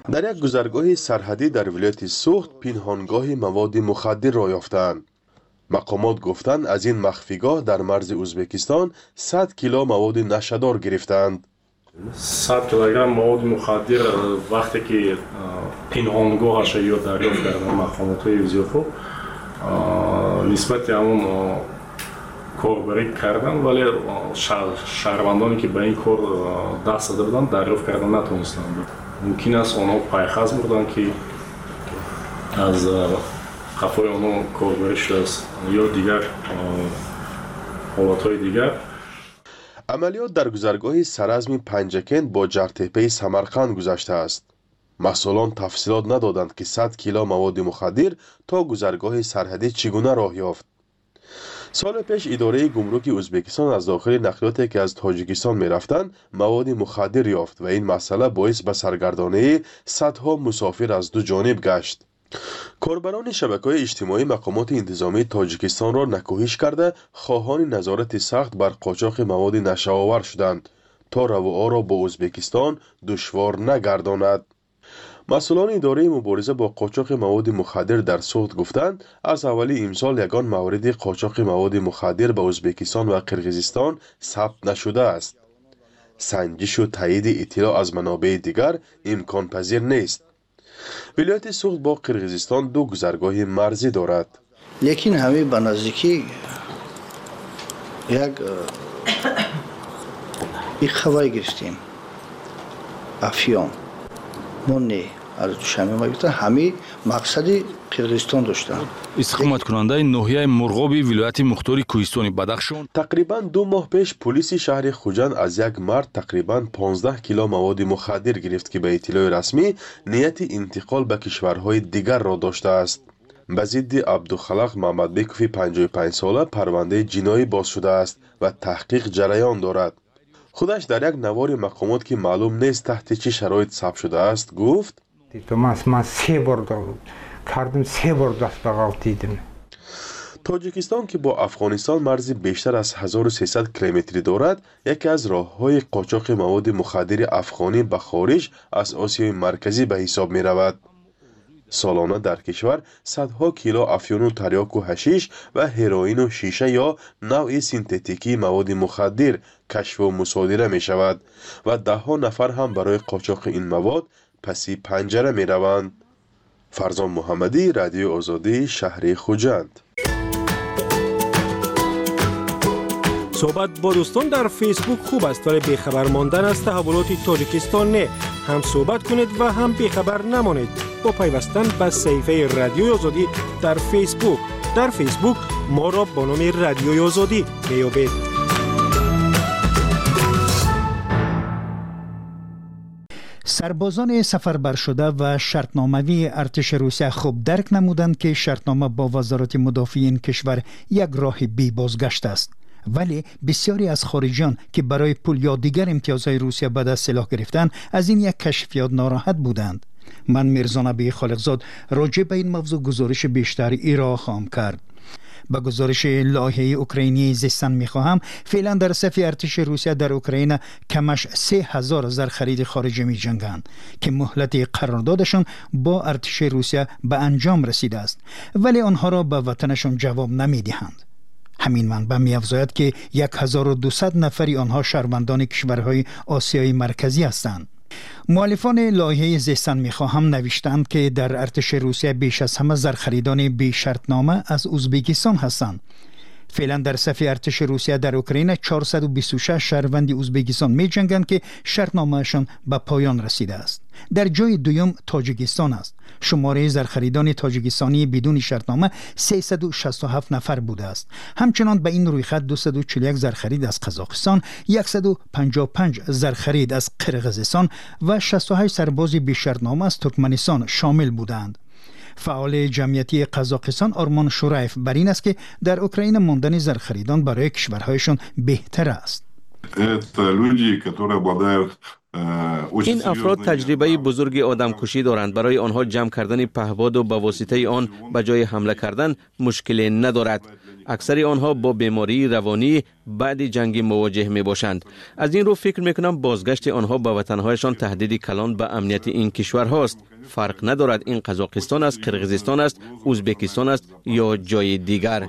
در یک گذرگاه سرحدی در ولایت سوخت پنهانگاه مواد مخدر را یافتند. مقامات گفتند از این مخفیگاه در مرز ازبکستان 100 کیلو مواد نشه‌دار گرفتند. 100 کیلوگرم مواد مخدر وقتی که پنهانگاهش یا دریافت کردن مقامات‌های زیافو نسبت همون کاربری کردن، ولی شهروندانی که به این کار دست داده بودند دریافت کردن نتونستند. ممکن است آنها پایخز بودند که از خفای آنها کاربری شده است یا دیگر حالاتهای دیگر. عملیات در گذرگاه سرعزم پنجکند با جرتپه سمرقند گذشته است. مسئولان تفصیلات ندادند که 100 کیلو مواد مخدر تا گذرگاه سرحدی چگونه راه یافت. سال پیش اداره گمرک ازبکستان از داخل نقلیاتی که از تاجیکستان می رفتند مواد مخدر یافت و این مسئله باعث به سرگردانی صدها مسافر از دو جانب گشت. کاربران شبکه‌های اجتماعی مقامات انتظامی تاجیکستان را نکوهش کرده خواهان نظارت سخت بر قاچاق مواد نشه‌آور شدند تا روعه را با ازبکستان دشوار نگرداند. مسئولان اداره مبارزه با قاچاق مواد مخدر در سوخت گفتند از اولی امسال یگان مورد قاچاق مواد مخدر به ازبکستان و قرقیزستان ثبت نشده است. سنجش و تایید اطلاع از منابع دیگر امکان پذیر نیست. ولایت سوخت با قرقیزستان دو گذرگاه مرزی دارد. لیکن همه به نزدیکی یک خبر گرفتیم افیون مونی از دوشنبه ما گفتن همه مقصدی قرقیزستان داشتن. استقامت کننده ناحیه مرغابی ولایت مختار کوهستانی بدخشان تقریبا 2 ماه پیش پلیس شهر خوجند از یک مرد تقریبا 15 کیلو مواد مخدر گرفت که به اطلاع رسمی نیت انتقال به کشورهای دیگر را داشته است. به ضد عبدالخالق محمدبکوفی 55 ساله پرونده جنایی باز شده است و تحقیق جریان دارد. خودش در یک نوار مقامات که معلوم نیست تحت چه شرایط ثبت شده است گفت من 3 بار کردم 3 بار دست بغل دیدم. تاجیکستان که با افغانستان مرزی بیشتر از 1300 کیلومتری دارد یکی از راه‌های قاچاق مواد مخدر افغانی به خارج از آسیای مرکزی به حساب می رود. سالانه در کشور صدها کیلو افیون و تریاک و حشیش و هروئین و شیشه یا نوع سینتتیکی مواد مخدر کشف و مصادره می شود و 10 نفر هم برای قاچاق این مواد پسی پنجره می روند. فرزان محمدی، رادیو آزادی، شهر خوجند. صحبت با دوستان در فیسبوک خوب است ولی بیخبر ماندن از تحولات تاجیکستان نه. هم صحبت کنید و هم بیخبر نمانید با پیوستن به صفحه رادیو آزادی در فیسبوک. در فیسبوک ما را با نام رادیو آزادی میابید. سربازان سفربر شده و شرطنامه‌ای ارتش روسیه خوب درک نمودند که شرطنامه با وزارت مدافعین این کشور یک راه بی بازگشت است. ولی بسیاری از خارجیان که برای پول یا دیگر امتیازهای روسیه به دست سلاح گرفتند از این یک کشفیات ناراحت بودند. من میرزا نبی خالقزاد راجع به این موضوع گزارش بیشتر ارائه خواهم کرد. با گزارش لایحه اوکراینی زیستن میخواهم فعلا در صف ارتش روسیه در اوکراین کمش 3000 زرخرید خارجی می جنگند که مهلت قراردادشان با ارتش روسیه به انجام رسیده است ولی آنها را به وطنشان جواب نمی دهند. همین منبع می افزاید که 1200 نفری آنها شهروندان کشورهای آسیای مرکزی هستند. مؤلفان لایحه زیستن میخواهم نوشتند که در ارتش روسیه بیش از همه زرخریدان بی شرطنامه از ازبکستان هستند. فعلا در صف ارتش روسیه در اوکراین 426 شهروند ازبکستان می جنگند که شرطنامهشان به پایان رسیده است. در جای دوم تاجیکستان است. شماره زرخریدان تاجیکستانی بدون شرطنامه 367 نفر بوده است. همچنان به این رویخط 241 زرخرید از قزاقستان، 155 زرخرید از قرقیزستان و 68 سرباز بی شرطنامه از ترکمنستان شامل بودند. فعال جمعیتی قزاقستان آرمان شورایف بر این است که در اوکراین ماندن زرخریدان برای کشورهایشان بهتر است. Это люди, которые обладают این افراد تجربه بزرگی آدمکشی دارند. برای آنها جمع کردن پهپاد و به واسطه آن به جای حمله کردن مشکلی ندارد. اکثر آنها با بیماری روانی بعد جنگ مواجه می باشند. از این رو فکر می کنم بازگشت آنها به وطنهایشان تهدید کلان به امنیت این کشور هاست. فرق ندارد این قزاقستان است، قرقیزستان است، ازبکستان است یا جای دیگر.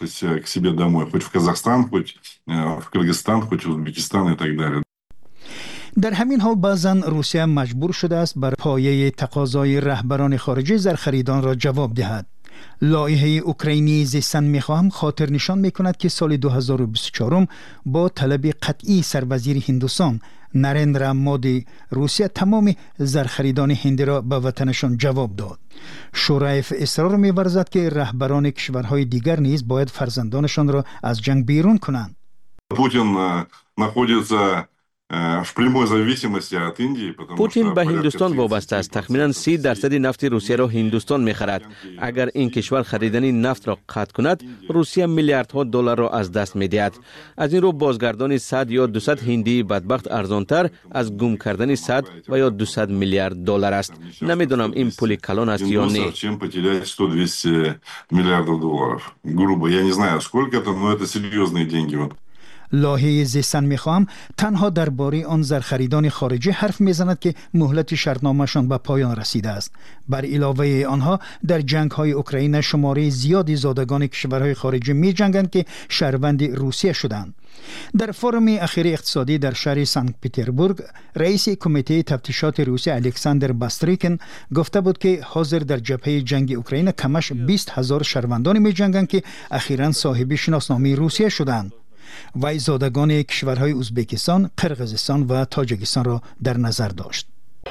در همین حال بعضا روسیه مجبور شده است بر پایه تقاضای رهبران خارجی زرخریدان را جواب دهد. لایحه اوکراینی زیستن میخواهم خاطر نشان میکند که سال 2024 با طلب قطعی سروزیر هندوستان نریندرا مودی روسیه تمام زرخریدان هندی را به وطنشان جواب داد. شورایف اصرار می‌ورزد که رهبران کشورهای دیگر نیز باید فرزندانشان را از جنگ بیرون کنند. پوتین находится в прямой зависимости от Индии, پوتین به هندوستان وابسته است. تخمینا 30% نفت روسیه را هندوستان می‌خرد. اگر این کشور خریدن نفت را قطع کند، روسیه میلیاردها دلار را از دست می‌دهد. از این رو بازگردانی 100 یا 200 هندی بدبخت ارزانتر از گم کردن 100 و یا 200 میلیارد دلار است. نمیدونم این پول کلان است یا نه. чем потерять 100-200 миллиардов долларов. Грубо, я не знаю, сколько это, но это серьезные деньги. لایحه زیستن میخواهم تنها درباره آن زرخریدان خارجی حرف میزند که مهلت شرطنامه‌شان به پایان رسیده است. بر علاوه آنها در جنگ‌های اوکراین شماره زیادی زادگان کشورهای خارجی می‌جنگند که شهروند روسیه شدند. در فورم اخیر اقتصادی در شهر سنت پترزبورگ، رئیس کمیته تفتیشات روسیه الکساندر باستریکن گفته بود که حاضر در جبهه جنگ اوکراین کمش 20,000 شهروندان می‌جنگند که اخیراً صاحب شناسنامه روسیه شدند. وی زادگان کشورهای ازبکستان، قرقیزستان و تاجیکستان را در نظر داشت.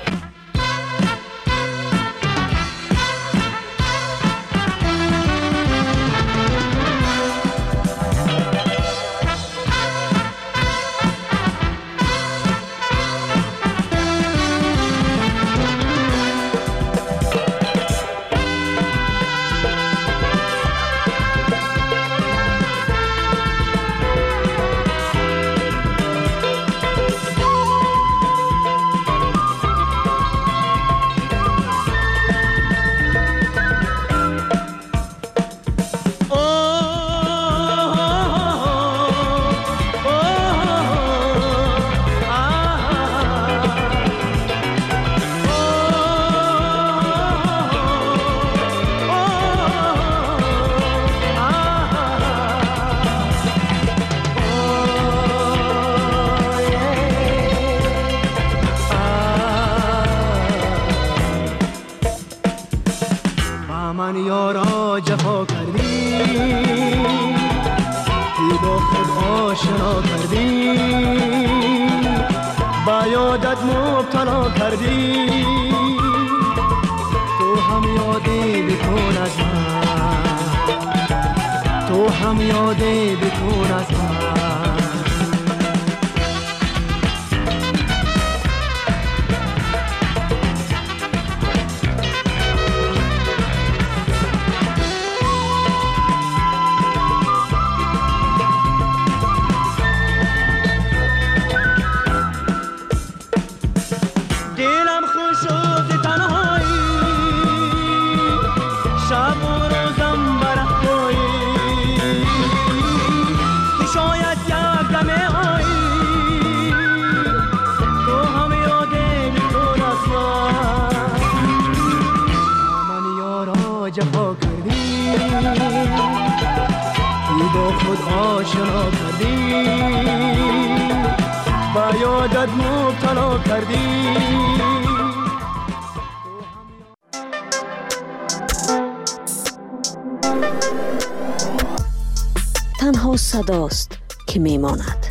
تنها صداست که میماند.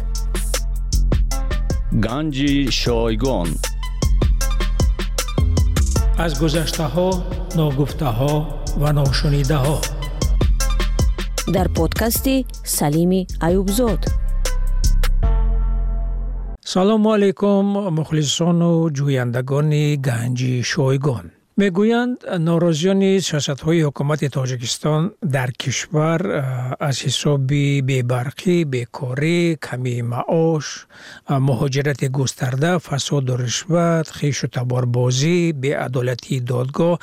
گنج شایگان از گذشته ها، ناگفته ها و ناشنیده ها در پادکست سلیم ایوبزاد. سلام علیکم مخلصان و جویندگان گنج شایگان. میگویند ناراضیان سیاست‌های حکومت تاجیکستان در کشور از حساب بی‌برقی، بیکاری، کمی معاش، مهاجرت گسترده، فساد و رشوت، خویش و تباربازی، بی‌عدالتی دادگاه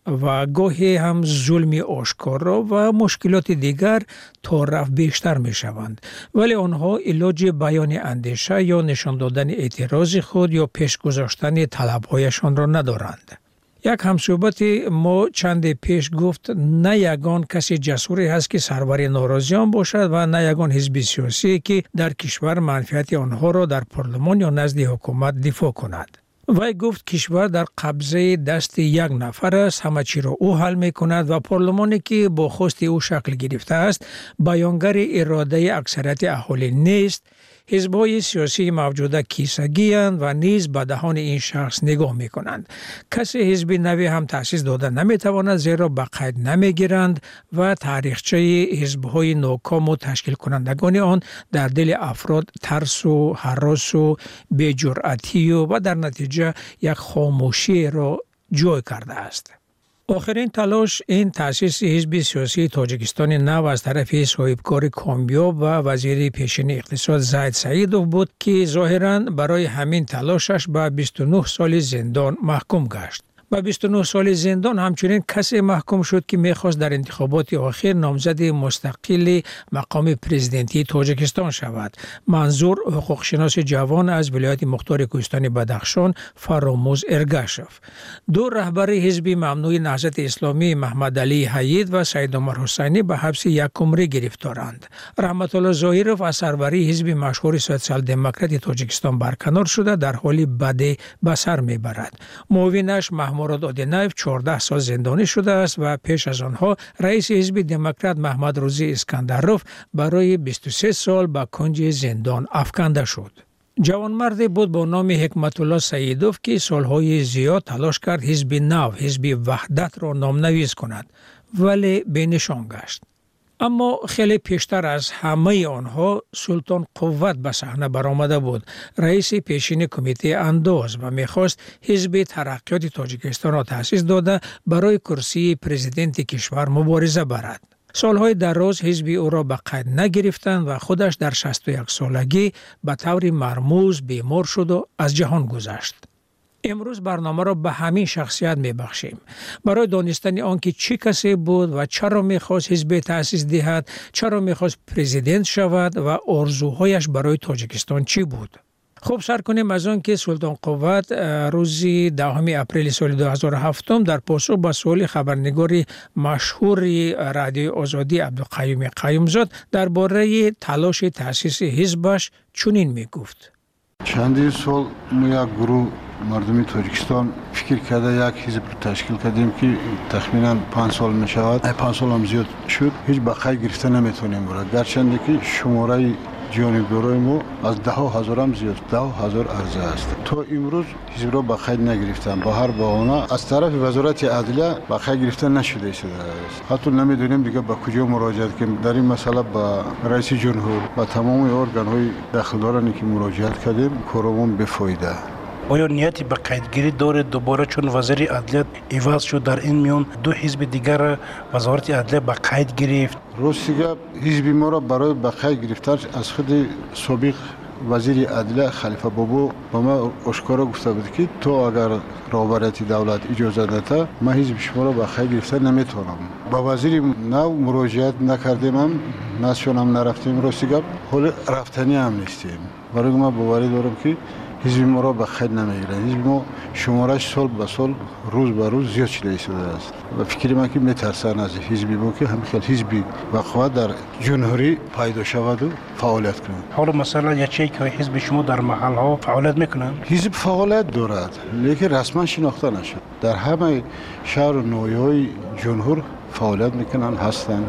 و گاهی هم ظلم آشکارا و مشکلات دیگر تا رفت بیشتر می شوند. ولی آنها علاج بیان اندیشه یا نشان دادن اعتراض خود یا پیش گذاشتن طلب‌هایشان را ندارند. یک همصحبت ما چند پیش گفت نه یگان کسی جسوری هست که سرور ناراضیان باشد و نه یگان حزب سیاسی که در کشور منفعت آنها را در پارلمان یا نزد حکومت دفاع کند. وی گفت کشور در قبضه دست یک نفر است، همه چی را او حل می کند و پارلمانی که با خواست او شکل گرفته است بیانگر اراده اکثریت اهالی نیست. حزب‌های سیاسی موجوده کیسگی اند و نیز به دهان این شخص نگاه می کنند. کسی حزب نوی هم تأسیس داده نمی تواند زیرا به قید نمی گیرند و تاریخچه حزب‌های ناکام و تشکیل کنندگان آن در دل افراد ترس و هراس و بی‌جرأتی و در نتیجه یک خاموشی را جای کرده است. آخرین تلاش این تأسیس حزب سیاسی تاجیکستان نو از طرف صاحبکار کامیاب و وزیر پیشین اقتصاد زید سعیدوف بود که ظاهراً برای همین تلاشش به 29 سال زندان محکوم گشت. با 29 سال زندان همچنین کسی محکوم شد که میخواست در انتخابات آخر نامزد مستقل مقام پرزیدنتی تاجیکستان شود. منظور حقوقشناس جوان از ولایت مختار کوهستان بدخشان فراموز ارگاشف. دو رهبر حزب ممنوع نهضت اسلامی محمد علی حید و سید عمر حسینی به حبس یک عمره گرفتارند. رحمت الله ظاهرов از سروری حزب مشهور سوسیال دموکرات تاجیکستان برکنار شده در حالی بد به سر میبرد. معاونش مراد آدینایف 14 سال زندانی شده است و پیش از آنها رئیس حزب دموکرات محمد روزی اسکندروف برای 23 سال به کنج زندان افکنده شد. جوانمردی بود با نام حکمت الله سعیدوف که سالهای زیاد تلاش کرد حزب نو، حزب وحدت را نامنویس کند ولی بینشان گشت. اما خیلی پیشتر از همه آنها سلطان قوت به صحنه برآمده بود، رئیس پیشین کمیته انداز و میخواست حزب ترقیات تاجیکستان را تأسیس داده برای کرسی پرزیدنت کشور مبارزه برد. سالهای دراز حزب او را به قید نگرفتند و خودش در 61 سالگی به طور مرموز بیمار شد و از جهان گذشت. امروز برنامه را به همین شخصیت میبخشیم برای دانستن آنکه چه کسی بود و چرا میخواست حزب تأسیس دهد، چرا میخواست پرزیدنت شود و آرزوهایش برای تاجیکستان چی بود. خب سر کنیم از آن که سلطان قوت روز 10 اپریل سال 2007 در پاسخ به سوال خبرنگار مشهور رادیو آزادی عبدالقیوم قیومزاد درباره تلاش تأسیس حزبش چنین میگفت: چندین سال ما یک گروه مردمی تاجیکستان فکر کرده یک حزب رو تشکیل کردیم که تخمینا 5 سال می شود. 5 سال هم زیاد شد. هیچ بقای گرفته نمیتونیم برد. گرچند که شماره جانبدارای ما از 10,000 هم زیاد، 10,000 عرضه است. تا امروز حزب را بقای نگرفتن. با هر بهانه از طرف وزارت عدلیه بقای گرفته نشده است. حتی نمیدونیم دیگه به کجا مراجعه کنیم. در این مسئله با رئیس جمهور و تمام ارگان‌های داخلدارانی که مراجعه کردیم کارمون بفایده. آیا نیتی به قیدگیری داره دوباره چون وزیر عدلیه عوض شد در این میان دو حزب دیگر وزارت عدلیه به قید گرفت؟ راستیگه حزب ما را برای به قید گرفتن از خود سابق وزیر عدلیه خلیفه بابو با ما آشکارا گفته بود که تو اگر رهبریت دولت اجازه نده ما حزب شما را به قید گرفتن نمیتونم. با وزیر نو مراجعت نکردیم، هم نشون هم نرفتیم. راستیگه حال رفتنی هم نیستیم. برای ما باوری دارم که حزب ما را به قید نمیگیرند. حزب ما شمارش سال به سال روز به روز زیاد شده است و فکر من که میترسن از حزبی بود که همین حزبی وقوع در جمهوری پیدا شود و فعالیت کنند. حالا مثلا یکی که حزب شما در محل ها فعالیت میکنند؟ حزب فعالیت دارد لیکن رسما شناخته نشد. در همه شهر و ناحیه‌های جمهور فعالیت میکنن هستن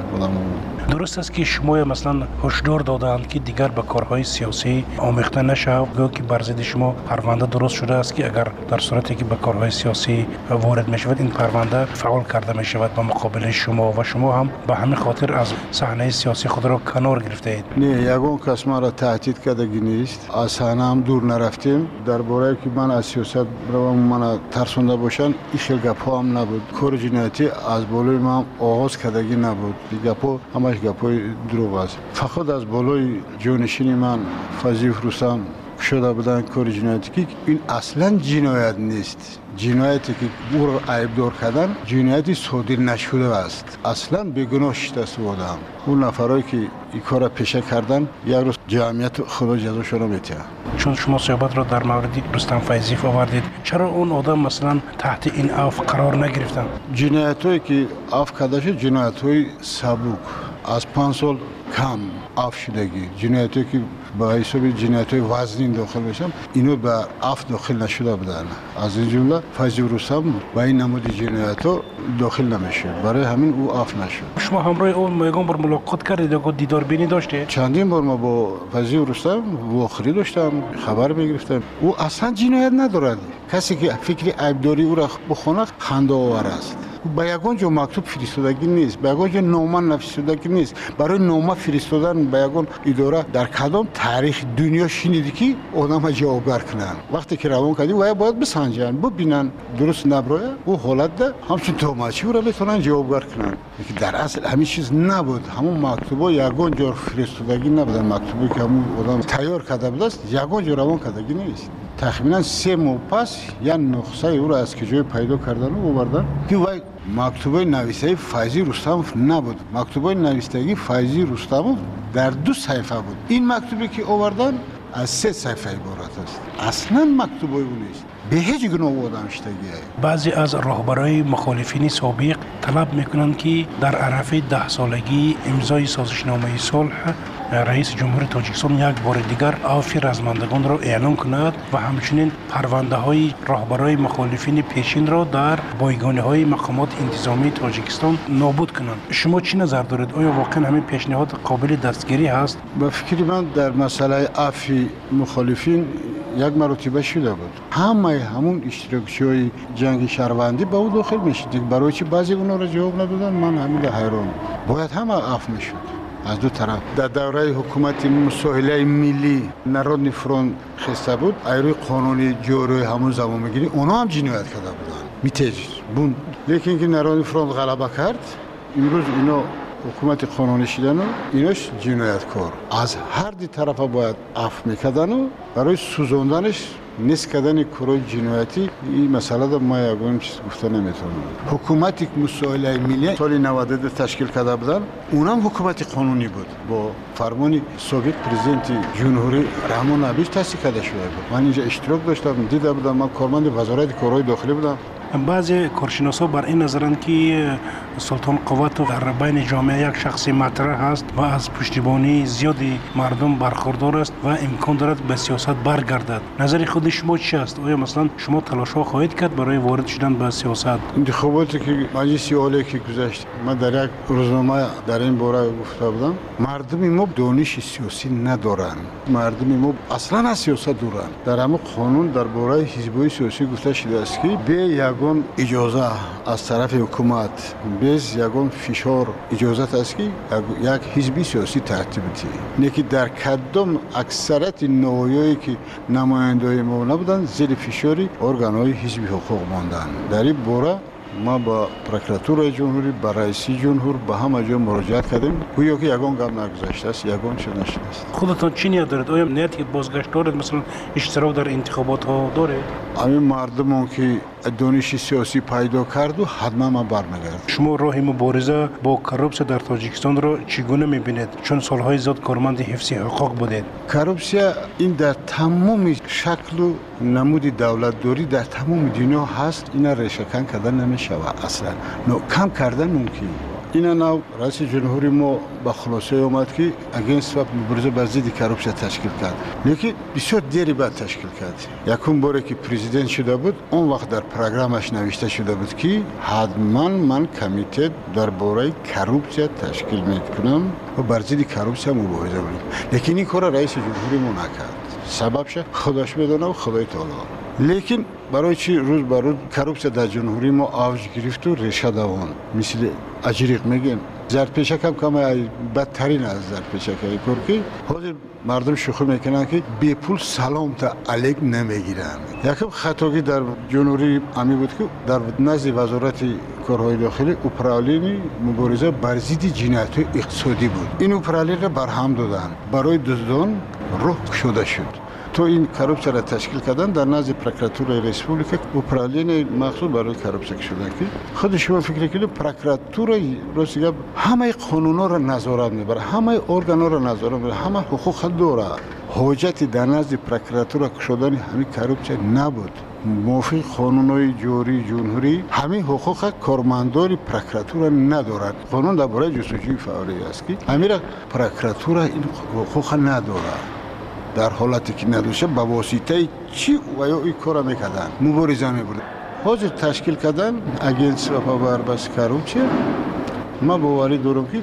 درست است که شما مثلا هشدار دادند که دیگر به کارهای سیاسی آمیخته نشه گویا که بر ضد شما پرونده درست شده است که اگر در صورتی که به کارهای سیاسی وارد میشود این پرونده فعال کرده میشود به مقابل شما و شما هم به همین خاطر از صحنه سیاسی خود را کنار گرفته اید. نه یگان کس ما را تهدید کردگی نیست. از صحنه هم دور نرفتیم. درباره که من از سیاست رو من ترسونده باشن این خیلی گپا هم نبود. کار جنایتی از بالای ما آغاز کردگی نبود. گپا همش گپای دروغ است. فقط از بالای جانشین من فضیل رستم شده بودن کار جنایتی که این اصلا جنایت نیست. جنایتی که او را عیبدار کردن جنایتی صادر نشده است. اصلا بیگناه شده بودم. اون نفرایی که این کار را پیشه کردن یک روز جمعیت خدا جزاشون را میده. چون شما صحبت را در مورد رستم فیضی آوردید، چرا اون آدم مثلا تحت این عفو قرار نگرفتن؟ جنایتایی که عفو کرده شد جنایت‌های سبک از 5 سال کم عفو شدگی، جنایتی که با حساب جنایت‌های وزنی داخل بشن اینو به عفو داخل نشده بودن. از این جمله فضیل رستم با این نمود جنایت‌ها داخل نمیشه، برای همین او عفو نشد. شما همراه اون یگان بار ملاقات کردید و دیدار بینی داشته؟ چندین بار ما با فضیل رستم واخری داشتم، خبر میگرفتم. او اصلا جنایت ندارد. کسی که فکر عیبداری او را بخونه خنده آور است. با یگان جو مکتوب فرستادگی نیست، با یگان جو نامه نوشتگی نیست. برای نامه فرستادن با یگان اداره در کدام تاریخ دنیا شنیدی که آدم جوابگر کنن. وقتی که روان کردی باید بسنجن، ببینن درست نبره او حالت ده همچون توماچی او را بتونن جوابگر کنن. که در اصل همین چیز نبود. همون مکتوبا یگان جو فرستادگی نبودن. مکتوبی که همون آدم تیار کرده بود است یگان جو روان کردگی نیست. تقریبا 3 ماه پس یا نسخه او را از کجای پیدا کردن و آوردن که وای مکتوبه نویسه فیضی رستم نبود. مکتوبه نویسندگی فیضی رستم در 2 صفحه بود. این مکتوبی که آوردن از 3 صفحه عبارت است. اصلا مکتوبه او نیست. به هیچ گناه آدم شدگی. بعضی از راهبرای مخالفین سابق طلب میکنند که در عرف 10 سالگی امضای سازشنامه صلح رئیس جمهور تاجیکستان یک بار دیگر عفو رزمندگان را اعلام کند و همچنین پرونده های راهبرای مخالفین پیشین را در بایگانه های مقامات انتظامی تاجیکستان نابود کنند. شما چی نظر دارید؟ آیا واقعا همین پیشنهاد قابل دستگیری هست؟ به فکر من در مسئله عفو مخالفین یک مرتبه شده بود. همون اشتراکچی‌های جنگ شهروندی به او داخل میشد. برای چی بعضی اونا را جواب ندادن؟ من همین حیران. باید همه عفو میشد. از 2 طرف در دوره حکومت مساهله ملی نارودنی فرونت خسته بود. ایروی قانونی جوری همون زمان میگیری اونا هم جنایت کرده بودن. میتیج بون لیکن که نارودنی فرونت غلبه کرد امروز اینا حکومت قانونی شدن و ایناش جنایتکار. از هر دی طرف باید عفو میکردن و برای سوزوندنش نیست کردن کارهای جنایتی این مسئله در ما یگان چیز گفته نمیتونم. حکومتی که مساهله ملی سال 92 تشکیل کرده بودن اونم حکومت قانونی بود با فرمان سابق پرزیدنت جمهوری رحمان ابیش تأسیس کرده شده بود. من اینجا اشتراک داشتم، دیده بودم، من کارمند وزارت کارهای داخلی بودم. بعضی کارشناسا بر این نظرند که سلطان قوت در بین جامعه یک شخص مطرح است و از پشتیبانی زیادی مردم برخوردار است و امکان دارد به سیاست برگردد. نظر خود شما چی است؟ آیا مثلا شما تلاش‌ها خواهید کرد برای وارد شدن به سیاست؟ انتخاباتی که مجلس عالی که گذشت من در یک روزنامه در این باره گفته بودم مردم ما دانش سیاسی ندارند. مردم ما اصلا از سیاست دورند. در همه قانون درباره حزب‌های سیاسی گفته شده است که به یگان اجازه از طرف حکومت بیز یگان فشار اجازت است که یک حزبی سیاسی ترتیب دهید. نه که در کدام اکثریت نهایی که نماینده‌های ما نبودند زیر فشاری ارگان‌های حزبی حقوق ماندند. در این باره ما با پروکراتور جمهوری با رئیس جمهور با همه جا مراجعت کردیم. گویا که یگان گام نگذاشته است، یگان چه نشده است. خودتان چی نیت دارید؟ آیا نیتی بازگشت دارید؟ مثلا اشتراک در انتخابات ها دارید؟ همین مردمان که دانش سیاسی پیدا کرد و حتما ما برمیگرد. شما راه مبارزه با کروپسیا در تاجیکستان را چگونه میبینید؟ چون سالهای زیاد کارمند حفظ حقوق بودید. کروپسیا این در تمام شکل و نمود دولتداری در تمام دنیا هست. اینا ریشه‌کن کردن نمیشه اصلا. کم کردن ممکن. اینا نو رئیس جمهوری ما با خلاصه اومد که اگینست و مبارزه با ضد کروپسیون تشکیل کرد. لیکن بسیار دیری بعد تشکیل کرد. یکم باره که پرزیدنت شده بود اون وقت در پروگرامش نوشته شده بود که حتما من کمیته درباره کروپسیون تشکیل میکنم و بر ضد کروپسیون مبارزه کنم. لیکن این کار رئیس جمهوری ما نکرد. سببش خودش میدونه و خدای تعالی. لیکن برای چی روز به روز کروپسیون در جمهوری ما اوج گرفت و ریشه دوان مثل اجریق میگیم زرپیشک هم کم بدترین از زرپیشک کار که حاضر مردم شوخی میکنن که بی پول سلام تا علیک نمیگیرن. یکم خطاگی در جمهوری امی بود که در نزد وزارت کارهای داخلی اپرالین مبارزه بر ضد جنایت اقتصادی بود. این اپرالین را برهم دادن برای دزدان روح شده شد. تو این کروپسیون را تشکیل کردن در نزد پروکراتور ریسپوبلیک اپرالین مخصوص برای کروپسیون شدن که خود شما فکر کنید پروکراتور روسیه همه قانونا را نظارت میبره، همه ارگانا را نظارت میبره، همه حقوق داره. حاجت در نزد پروکراتور شدن همین کروپسیون نبود. موافق قانونهای جوری جمهوری همین حقوق کارمندان پروکراتور ندارد. قانون درباره جستجوی فوری است که همین پروکراتور این حقوق نداره. در حالتی که ندوشه با واسطه چی و یا این کار میکردن مبارزه میبردن. حاضر تشکیل کردن اگینس و پابربس کروپسیون. ما باوری دارم که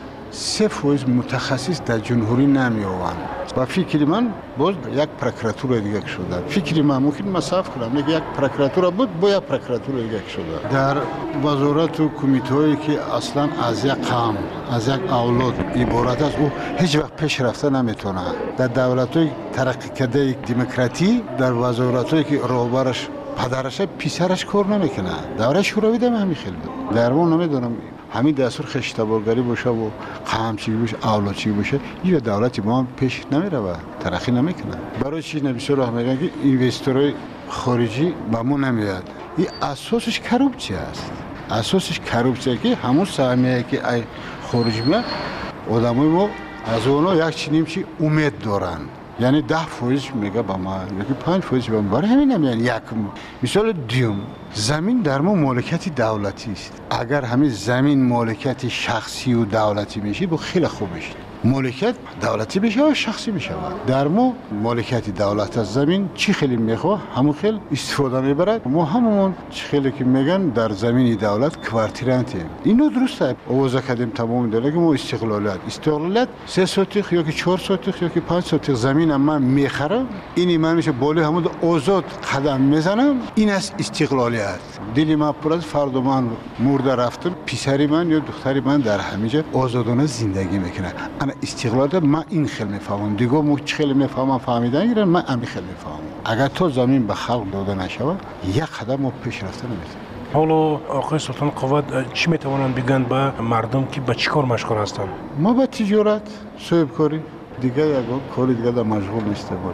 3% متخصص در جمهوری نمیآوند. و فکر من باز یک پروکراتور دیگه شده. فکر من ممکن مصرف کنم یک پروکراتور بود با یک پروکراتور دیگه شده. در وزارت و کمیته‌ای که اصلا از یک قوم از یک اولاد عبارت است او هیچ وقت پیش رفته نمیتونه. در دولت‌های ترقی کرده دموکراتی در وزارت‌هایی که راهبرش پدرش پسرش کار نمیکنه. دوره شوروی هم همین خیلی بود. در ما نمیدونم همین دستور خشتبارگری باشه و قمچی باشه اولادچی باشه یه دولتی ما پیش نمیره و ترقی نمیکنه. برای چی نمیشه راه میگن که اینوستورهای خارجی به ما نمیاد. این اساسش کروپسیون است. اساسش کروپسیون که همون سهمیه که ای خارجی میاد آدمای ما از اونها یک چی امید دارن. یعنی 10% میگه با ما یکی 5% با ما. برای همین نمیان یک مثال دیوم زمین در ما مالکیت دولتی است. اگر همین زمین مالکیت شخصی و دولتی میشه با خیلی خوب میشه. مالکیت دولتی بشه و شخصی بشه. در ما مالکیت دولت از زمین چی خیلی میخواه همون خیلی استفاده میبرد. ما همون چی خیلی که میگن در زمین دولت کوارتیرانته. اینو درسته. آوازه کردیم تمام داره که ما استقلالت 3 سوتیخ یا که 4 سوتیخ یا که 5 سوتیخ زمین من میخرم. اینی من میشه بالا همون آزاد قدم میزنم. این است استقلالیت. دلی من پر از فرد من مرده رفتم پسری من یا دختری من در همینجا آزادانه زندگی میکنه. انا استقلال من این خیلی میفهمم. دیگه مو خیلی میفهمم فهمیدن گیرن من همین خیلی میفهمم. اگر تو زمین به خلق داده نشود یک قدم ما پیش رفته نمیتونیم. حالا آقای سلطان قوت چی میتوانند بگن به مردم که به چی کار مشغول هستند؟ ما به تجارت، صاحبکاری، دیگه یک کاری دیگه در مشغول نیست باز.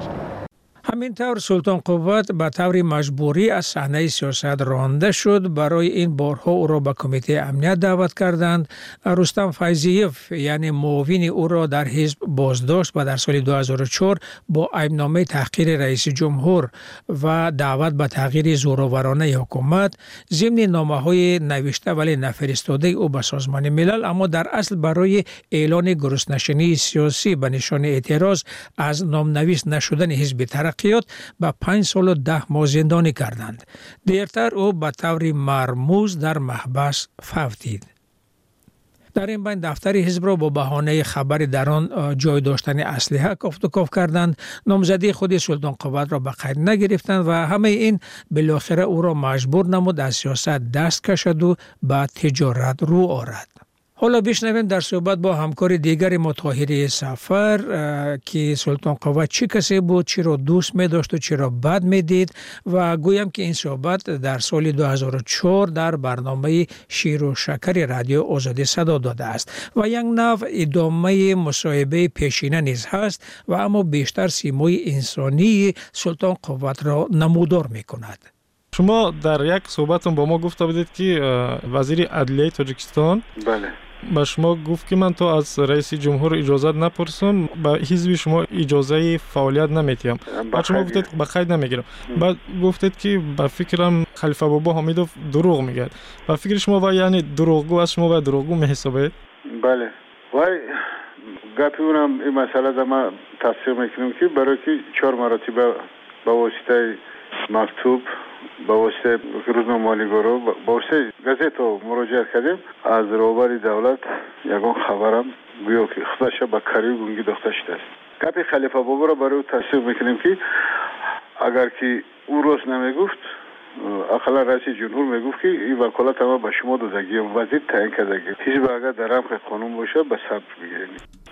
همینطور سلطان قوت به طور مجبوری از صحنه سیاست رانده شد. برای این بارها او را به کمیته امنیت دعوت کردند. رستم فیضیف یعنی معاون او را در حزب بازداشت و در سال 2004 با عیبنامه تحقیر رئیس جمهور و دعوت به تغییر زورآورانه حکومت ضمن نامه‌های نوشته ولی نفرستاده او به سازمان ملل، اما در اصل برای اعلان گرسنه‌شینی سیاسی به نشان اعتراض از نامنویس نشدن حزب ترقیات به 5 سال و 10 ماه زندانی کردند. دیرتر او به طور مرموز در محبس فوتید. در این بین دفتر حزب را با بهانه خبر در آن جای داشتن اسلحه کافت و کاف کردند. نامزدی خود سلطان قوت را به قید نگرفتند و همه این بالاخره او را مجبور نمود از سیاست دست کشد و به تجارت رو آورد. حالا بشنویم در صحبت با همکار دیگر ما طاهری سفر که سلطان قوت چی کسی بود، چی را دوست می داشت و چی را بد می دید و گویم که این صحبت در سال 2004 در برنامه شیر و شکر رادیو آزادی صدا داده است و یک نوع ادامه مصاحبه پیشینه نیز هست و اما بیشتر سیمای انسانی سلطان قوت را نمودار می کند. شما در یک صحبتون با ما گفته بودید که وزیر عدلیه تاجیکستان بله با شما گفت که من تو از رئیس جمهور اجازه نپرسم، با حزب شما اجازه فعالیت نمیتیم. بعد شما گفتید با قید نمیگیرم. بعد گفتید که با فکرم خلیفه بابا حمیدوف دروغ میگه. با فکر شما و یعنی دروغگو از شما و دروغگو میحسابید؟ بله. وای گپی اونم این مسئله در ما تصدیق میکنم که برای که 4 مراتب با واسطه مکتوب، با واسطه روزنامه‌نگارا، با واسطه گازیت مراجعه کردیم. از رهبر دولت یگان خبرم گویا که خودش با کاری گونگی داخته شده است. گپ خلیفه بابا را برای او تصدیق میکنیم که اگر که او راست نمیگفت، اقلا رئیس جمهور میگفت که این وکالت ما به شما دادگی وزیر تعیین کردگی. حزب اگر در رمق قانون باشه به ثبت بگیرید.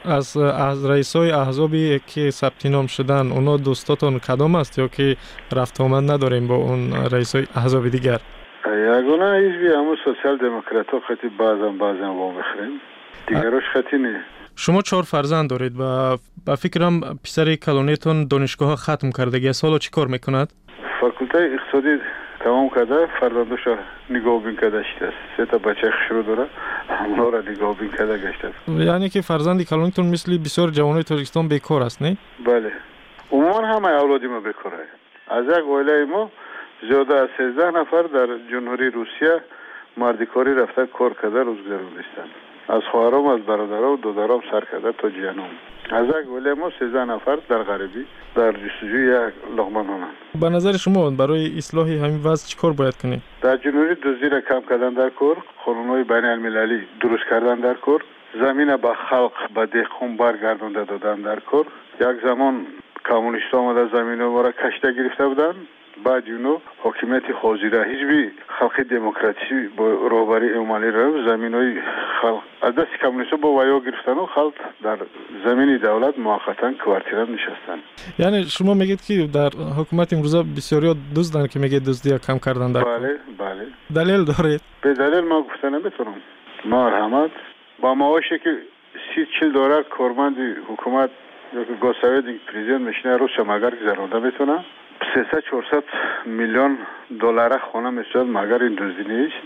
از رئیسای احزابی که ثبت نام شدن اونا دوستاتون کدام است یا که رفت آمد نداریم با اون رئیسای احزاب دیگر؟ یگانه حزبی همون سوسیال دموکرات ها خطی بعضا وام میخریم، دیگرش خطی نه. شما 4 فرزند دارید و با فکرم پسر کلونیتون دانشگاه ختم کردگی. حالا چی کار میکند؟ فاکولته اقتصادی تمام کرده، فرزندش نگاه بین کرده شده. 3 تا بچه شروع داره، اونا را نگاه بین کرده گشته. یعنی که فرزند کلونیتون مثل بسیار جوانای تاجیکستان بیکار است، نه؟ بله. عموما همه اولادی ما بیکاره. از یک عائله ما زیاده از 13 نفر در جمهوری روسیه مردکاری رفته کار کرده روزگار نیستند. از خواهرام، از برادرام و دادرام سر کرده تا جیانم. از یک عائله ما 13 نفر در غربی در جستجوی یک لقمه نانند. به نظر شما برای اصلاح همین وضع چیکار باید کنیم؟ در جمهوری دزدی را کم کردن در کار، قانون‌های بین المللی درست کردن در کار، زمین به خلق به دهقان برگردانده دادن در کار. یک زمان کمونیست آمده زمین ما را کشته گرفته بودند، بعد اونو حاکمیت حاضره حزب خلق دموکراسی با رهبری عملی را زمینای خلق از دست کمونیست با ویا گرفتن و خلق در زمین دولت موقتا کوارتیرا نشستن. یعنی شما میگید که در حکومت امروزه بسیاری دزدن که میگه دزدی کم کردن در بله بله. دلیل دارید؟ به دلیل ما گفتن نمیتونم. مرحمت با معاشی که 30-40 دلار کارمند حکومت یا که گوساوید پرزیدنت میشنه روز مگر گذرونده میتونه. 300-400 میلیون دلار خانه میشد مگر این دزدی نیست.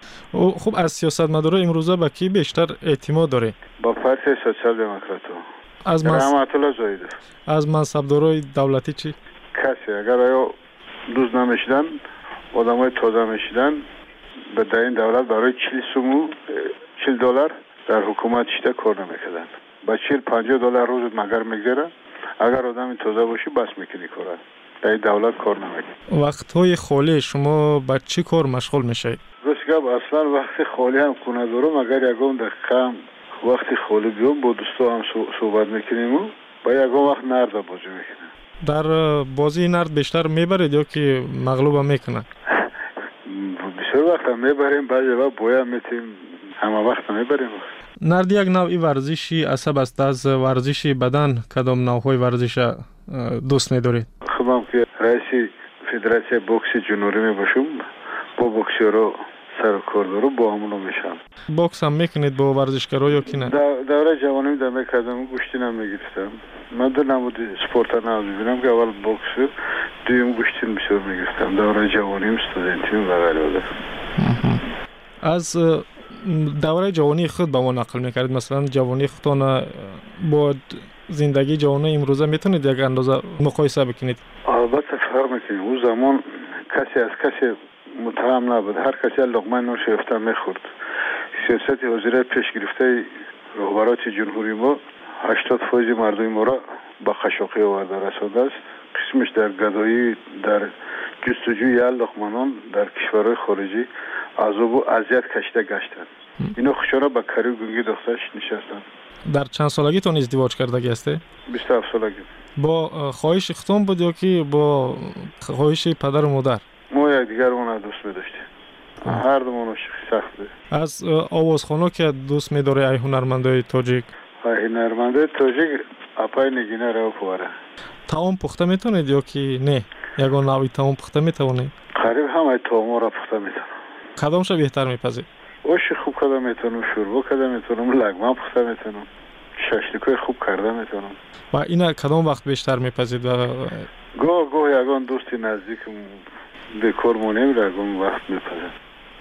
خب از سیاستمدارا امروزه به کی بیشتر اعتماد داره؟ با پارتی سوسیال دموکرات. رحمت الله زاهدی. از منصبدارای دولتی چی؟ کسی اگر آیا دوز نمیشدن آدمای تازه میشدن به این دولت برای 40 دلار در حکومت شده کار نمیکردن. با 40-50 دلار روز مگر میگذره. اگر آدم تازه باشی بس میکنی کاره. در دولت کار نمیکنی. وقتهای خالی شما با چی کار مشغول میشید؟ راست گپ اصلا وقت خالی هم خونه دارم. اگر یکم دقیقه وقت خالی بیام با دوستا هم صحبت میکنیم و با یکم وقت نرد بازی میکنیم. در بازی نرد بیشتر میبرید یا که مغلوب هم میکنه؟ بسیار وقت هم میبریم، بعضی وقت بویا میتیم، همه وقت هم میبریم. نرد یک نوعی ورزشی عصب است. از ورزش بدن کدام نوعهای ورزش دوست می‌دارید؟ خودم که رئیس فدراسیون بوکس جنوبی میباشم، با بوکسورا سر و کار دارم، با همونو میشم. بوکس هم میکنید با ورزشکارا یا کی نه؟ دوره جوانی در میکردم، گوشتی نمیگرفتم. من در نمود سپورت ناز ببینم که اول بوکس، دویم گوشتی بسیار میگرفتم. دوره جوانیم، استودنتیم و غیره. از دوره جوانی خود با ما نقل میکردید. مثلا جوانی خودتان با زندگی جوانی امروزه میتونید یک اندازه مقایسه بکنید؟ البته فرق میکنه. اون زمان کسی از کسی متهم نبود، هر کسی لقمه نون شیفته میخورد. سیاست وزیر پیش گرفته رهبرات جمهوری ما 80% مردم ما را با خشاقی آورده رسانده است. قسمش در گدایی، در جستجوی لقمه نان در کشورهای خارجی عذاب و اذیت کشیده گشتند. اینا خشارا با کاری گونگی داختش نشستند. در چند سالگیتون ازدواج کردگی هسته؟ 27 سالگی. با خواهش اختون بود یا که با خواهش پدر و مادر؟ ما یک دیگر اون دوست می‌داشتیم. هر دومون سخت بود. از آوازخوان‌ها که دوست می‌داره ای هنرمندای تاجیک؟ هنرمندای تاجیک اپای نگینه رو پواره. تاون پخته میتونید یا که نه؟ یگان نوعی تاون پخته میتونید؟ قریب همه تاون را پخته میتونم. کدامش بهتر میپذید؟ آش خوب کرده میتونم، شوربا کرده میتونم، لگمه پخته میتونم، ششلیکای خوب کرده میتونم. و اینا کدام وقت بیشتر میپذید؟ گاه یگان دوستی نزدیکم به کار مونیم را گم وقت میپذید.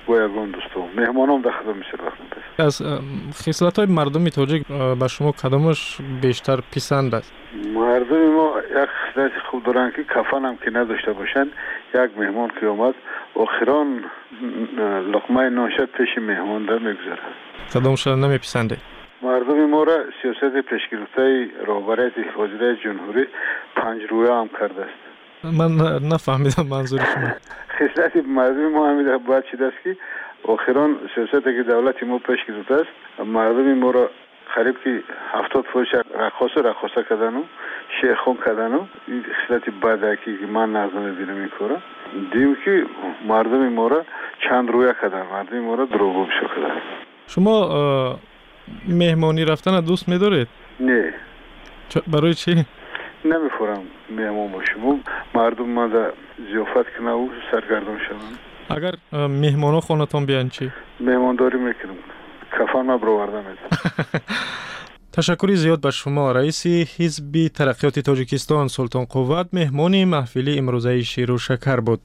با یگان دوستم مهمانم در خدمت میشم. از خصلت‌های مردم تاجیک به شما کدامش بیشتر پسند است؟ مردم ما یک خصلت خوب دارن که کفن هم که نداشته باشن. یک مهمان که آمد آخران لقمه ناشد پیش مهمان در میگذاره. کدامش نمیپسنده؟ مردم ما را سیاست پیشگرفته رهبریت وزیر جمهوری 5 رویه هم کرده است. من نفهمیدم منظور شما. خصلت مردم ما همین باید چیز است که آخران سیاست که دولت ما پیش گرفته است مردم ما را قریب که 70% رقاصه کردن و شیخون کردن و این خصلت بده که من نظر میبینم این کارا. دیم که مردم ما را چند رویه کردن، مردم ما را دروغگو کردن. شما مهمانی رفتن دوست می‌دارید؟ نه. برای چی؟ نمی‌فورم مهمان باشم. مردم ما در ضیافت کنه و سرگردان شوند. اگر مهمانا خونتون بیان چی؟ مهمانداری میکنم. کفن ما برآورده میدم. تشکر زیاد به شما. رئیس حزب ترقیات تاجیکستان سلطان قوت مهمان محفل امروزه شیر و شکر بود.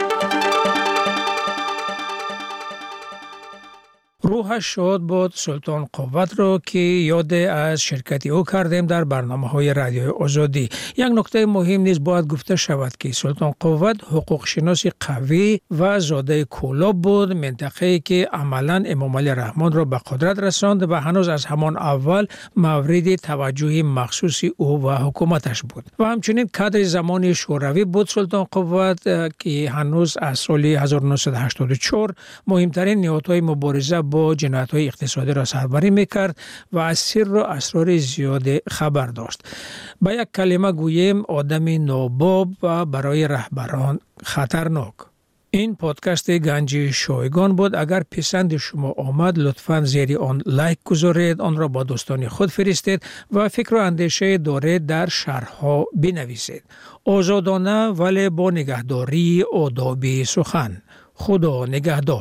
روحش شاد بود سلطان قوت را که یاد از شرکت او کردیم در برنامه‌های رادیوی آزادی. یک نکته مهم نیز باید گفته شود که سلطان قوت حقوق شناس قوی و زاده کولاب بود، منطقه‌ای که عملاً امام علی رحمان را به قدرت رساند و هنوز از همان اول مورد توجه مخصوص او و حکومتش بود. و همچنین کادر زمان شوروی بود سلطان قوت که هنوز از سال 1984 مهمترین نهادهای مبارزه با جنایت‌های اقتصادی را سربری می‌کرد و از سر و اسرار زیاد خبر داشت. با یک کلمه گوییم آدم ناباب و برای رهبران خطرناک. این پادکست گنج شایگان بود. اگر پسند شما آمد لطفاً زیر آن لایک گذارید، آن را با دوستان خود فرستید و فکر و اندیشه دارید در شرح‌ها بنویسید. آزادانه ولی با نگهداری آداب سخن. خدا نگهدار.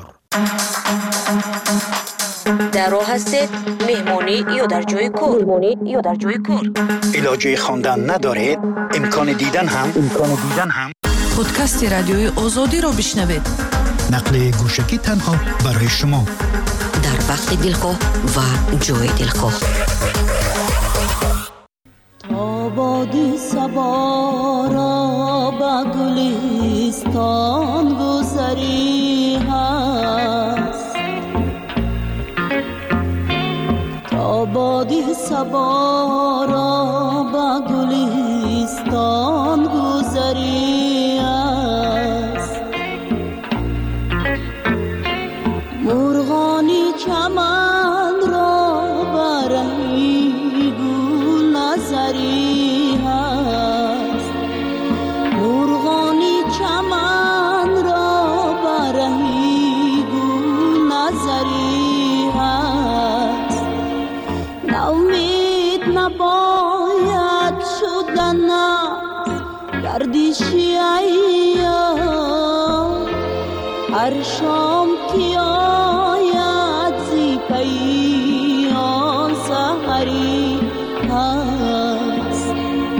در راه هستید مهمانی یا در جای کار علاجه خواندن ندارید امکان دیدن هم پادکست رادیوی آزادی را بشنوید. نقل گوشکی تنها برای شما در وقت دلخواه و جای دلخواه. تا بادی صبا را به گلستان گذری هست، تا بادی صبا را به گلستان گذری هست، مرغانی چمن را برهی گل نظری هست، مرغانی چمن را برهی گل نظری هست. ناامید نباید شدن گردشی ایام، هر شام که آید زی پیام سحری هست.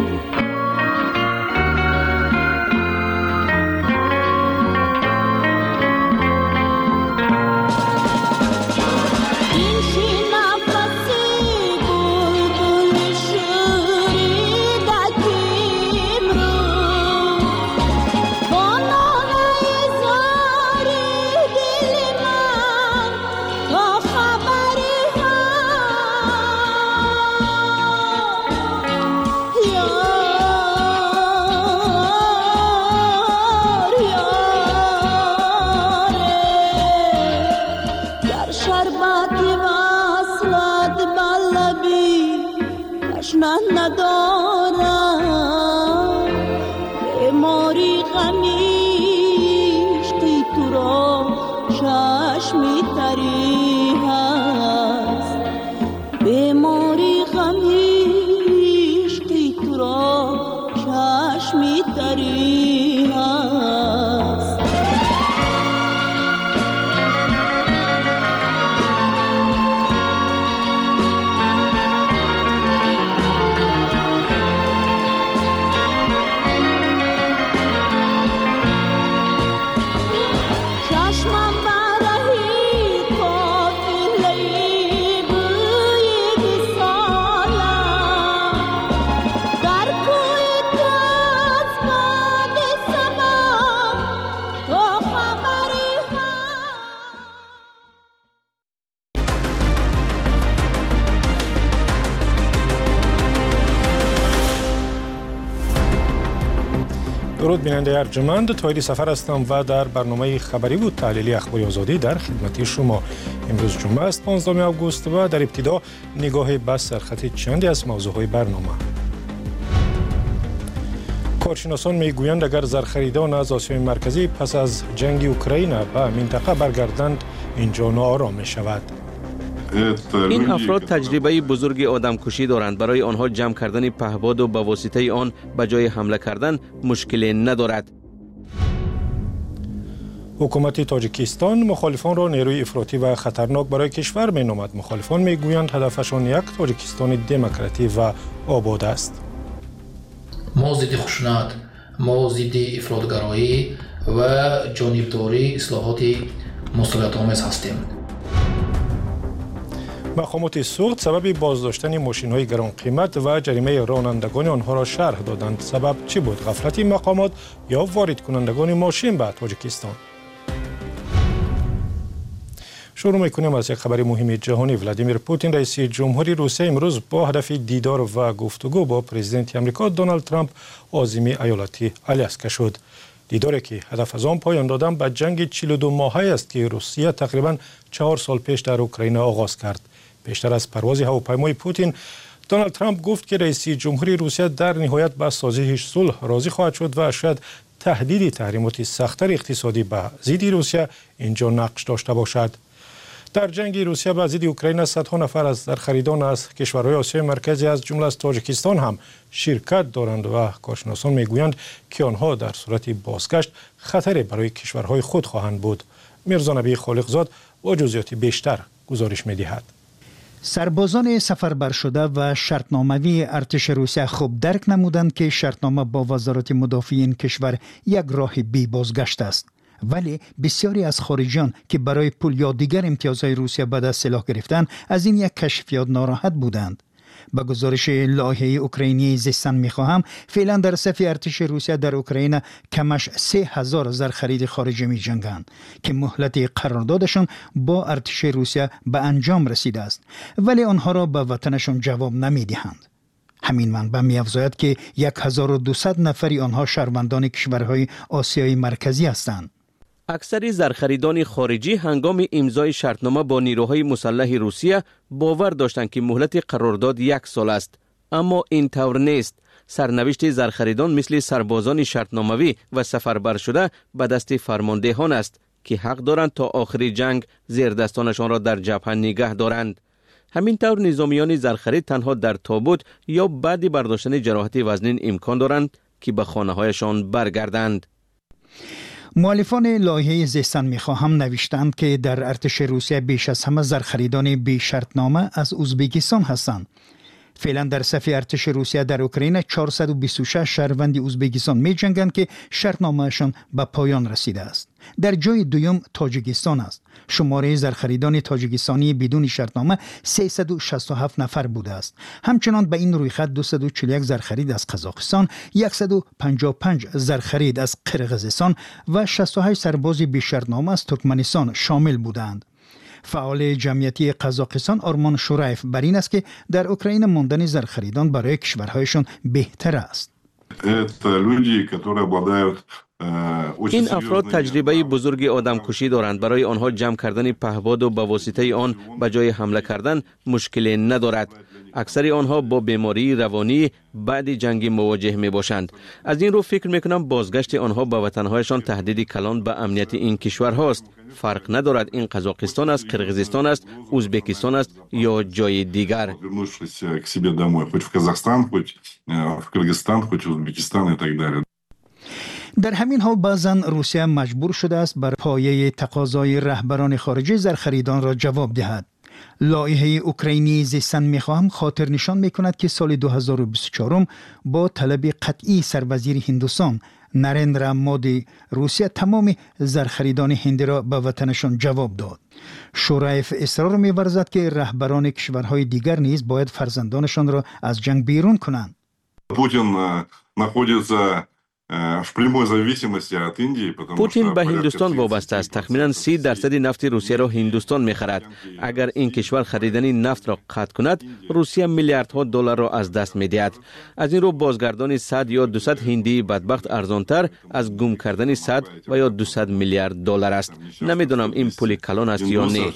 این شی نفسی بلبل شوریده کیم رو، با ناله زاری دل من تا خبری هست. گر شربتی وصلت بلبی تشنه ندارم، بیماری غمیشتی تو را چشمی تری هست، بیماری غمیشتی تو را چشمی تری هست. چشمم برهی درود بیننده ارجمند، طاهری سفر هستم و در برنامه خبری و تحلیلی اخباری آزادی در خدمت شما. امروز جمعه است 15 آگوست و در ابتدا نگاه به سرخط چندی از موضوعهای برنامه. کارشناسان میگویند اگر زرخریدان از آسیای مرکزی پس از جنگ اوکراین به منطقه برگردند اینجا ناآرام می شود. این افراد تجربه بزرگ آدمکشی دارند. برای آنها جمع کردن پهپاد و به واسطه آن به جای حمله کردن مشکلی ندارد. حکومت تاجیکستان مخالفان را نیروی افراطی و خطرناک برای کشور می نامد. مخالفان میگویند هدفشان یک تاجیکستان دموکراتی و آباد است. ما ضد خشونت، ما ضد افراطگرایی و جانبداری اصلاحات مسئولیت‌آمیز هستیم. مقامات سوخت سبب بازداشتن ماشین‌های گران قیمت و جریمه رانندگان آنها را شرح دادند. سبب چی بود؟ غفلت مقامات یا وارد کنندگان ماشین به تاجیکستان؟ شروع می‌کنیم از یک خبر مهم جهانی. ولادیمیر پوتین رئیس جمهوری روسیه امروز با هدف دیدار و گفتگو با پرزیدنت آمریکا دونالد ترامپ عازم ایالتی آلاسکا شد. دیداری که هدف از آن پایان دادن به جنگ 42 ماهه است که روسیه تقریباً 4 سال پیش در اوکراین آغاز کرد. پیشتر از پرواز هواپیمای پوتین، دونالد ترامپ گفت که رئیس جمهوری روسیه در نهایت به سازش صلح راضی خواهد شد و شاید تهدید تحریمات سخت‌تر اقتصادی به ضد روسیه اینجا نقش داشته باشد. در جنگ روسیه به ضد اوکراین صدها نفر از زرخریدان از کشورهای آسیای مرکزی از جمله از تاجیکستان هم شرکت دارند و کارشناسان میگویند که آنها در صورت بازگشت خطری برای کشورهای خود خواهند بود. میرزا نبی خالقزاد با جزئیات بیشتر گزارش می‌دهد. سربازان سفربر شده و شرطنامه‌ای ارتش روسیه خوب درک نمودند که شرطنامه با وزارت مدافع این کشور یک راه بی بازگشت است. ولی بسیاری از خارجیان که برای پول یا دیگر امتیازهای روسیه به دست سلاح گرفتند از این یک کشفیات ناراحت بودند. با گزارش لایحه اوکراینی زیستن می‌خواهم، فعلا در صف ارتش روسیه در اوکراین کمش 3000 زرخرید خارجی می‌جنگند که مهلت قراردادشان با ارتش روسیه به انجام رسیده است، ولی آنها را به وطنشان جواب نمی‌دهند. همین منبع می‌افزاید که 1200 نفری آنها شهروندان کشورهای آسیای مرکزی هستند. اکثر زرخریدان خارجی هنگام امضای شرطنامه با نیروهای مسلح روسیه باور داشتند که مهلت قرارداد 1 سال است، اما این طور نیست. سرنوشت زرخریدان مثل سربازان شرطنامه‌ای و سفربر شده به دست فرماندهان است که حق دارند تا آخر جنگ زیر دستانشان را در جبهه نگه دارند. همین طور نظامیان زرخرید تنها در تابوت یا بعد برداشتن جراحت وزنین امکان دارند که به خانه‌هایشان برگردند. مؤلفان لایحه زیستن می‌خواهم نوشتند که در ارتش روسیه بیش از همه زرخریدان بی شرطنامه از ازبکستان هستند. فعلا در صف ارتش روسیه در اوکراین 426 شهروند ازبکستان می‌جنگند که شرطنامه‌شان به پایان رسیده است. در جای دوم تاجیکستان است. شماره زرخریدان تاجیکستانی بدون شرطنامه 367 نفر بوده است. همچنان به این رویخط 241 زرخرید از قزاقستان، 155 زرخرید از قرقیزستان و 68 سرباز بی شرطنامه از ترکمنستان شامل بودند. فعال جمعیتی قزاقستان آرمان شورایف بر این است که در اوکراین ماندن زرخریدان برای کشورهایشان بهتر است. این افراد تجربه بزرگ آدمکشی دارند. برای آنها جمع کردن پهپاد و به واسطه آن به جای حمله کردن مشکلی ندارد. اکثر آنها با بیماری روانی بعد جنگ مواجه می باشند. از این رو فکر می کنم بازگشت آنها به وطنهایشان تهدید کلان به امنیت این کشورهاست. فرق ندارد این قزاقستان است، قرقیزستان است، ازبکستان است یا جای دیگر. در همین حال بعضاً روسیه مجبور شده است بر پایه تقاضای رهبران خارجی زرخریدان را جواب دهد. لایحه اوکراینی زیستن می‌خواهم خاطر نشان می‌کند که سال 2024 با طلب قطعی سروزیر هندوستان نریندرا مودی روسیه تمام زرخریدان هندی را به وطنشان جواب داد. شورایف اصرار می‌ورزد که رهبران کشورهای دیگر نیز باید فرزندانشان را از جنگ بیرون کنند. پوتین находится پوتین به هندوستان وابسته است. تخمینا 30% نفت روسیه را هندوستان می‌خرد. اگر این کشور خریدن نفت را قطع کند، روسیه میلیاردها دلار را از دست می‌دهد. از این رو بازگردان 100 یا 200 هندی بدبخت ارزانتر از گم کردن 100 و یا 200 میلیارد دلار است. نمیدونم این پول کلان است یا نه.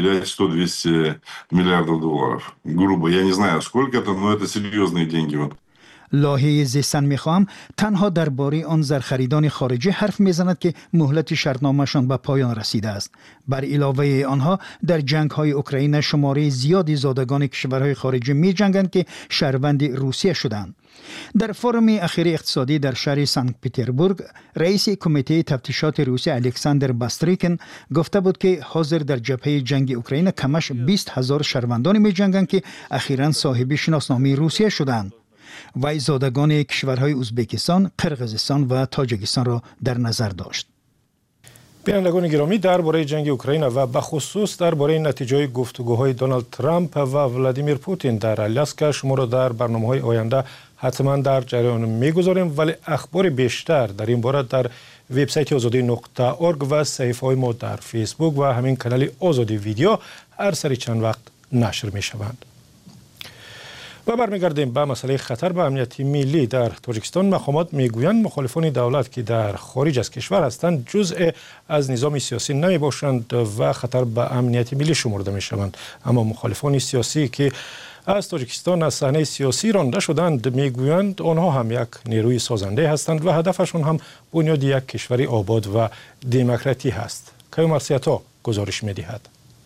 لاهه زیستن میخواهم تنها درباره آن زرخریدان خارجی حرف میزند که مهلت شرطنامه‌شان به پایان رسیده است. بر علاوه آنها در جنگ‌های اوکراین شماره زیادی زادگان کشورهای خارجی می‌جنگند که شهروند روسیه شدند. در فورم اخیر اقتصادی در شهر سنت پترزبورگ، رئیس کمیته تفتیشات روسیه الکساندر باستریکن گفته بود که حاضر در جبهه جنگ اوکراین کمش 20,000 شهروندان می‌جنگند که اخیراً صاحب شناسنامه روسیه شدند. وی زادگان کشورهای ازبکستان، قرقیزستان و تاجیکستان را در نظر داشت. بینندگان گرامی، درباره جنگ اوکراین و به خصوص درباره نتیجه گفتگوهای دونالد ترامپ و ولادیمیر پوتین در آلاسکا شما را در برنامه‌های آینده حتما در جریان می‌گذاریم، ولی اخبار بیشتر در این باره در وبسایت azadi.org و صفحه‌های ما در فیسبوک و همین کانال آزادی ویدیو هر سری چند وقت نشر می‌شوند. و برمیگردیم به مسئله خطر به امنیت ملی در تاجیکستان. مقامات میگویند مخالفان دولت که در خارج از کشور هستند جزء از نظام سیاسی نمی باشند و خطر به امنیت ملی شمرده می شوند. اما مخالفان سیاسی که از تاجیکستان از صحنه سیاسی رانده شدند میگویند آنها هم یک نیروی سازنده هستند و هدفشون هم بنیاد یک کشوری آباد و دموکراتی هست. کیومرسیاتا گزارش می‌دهد.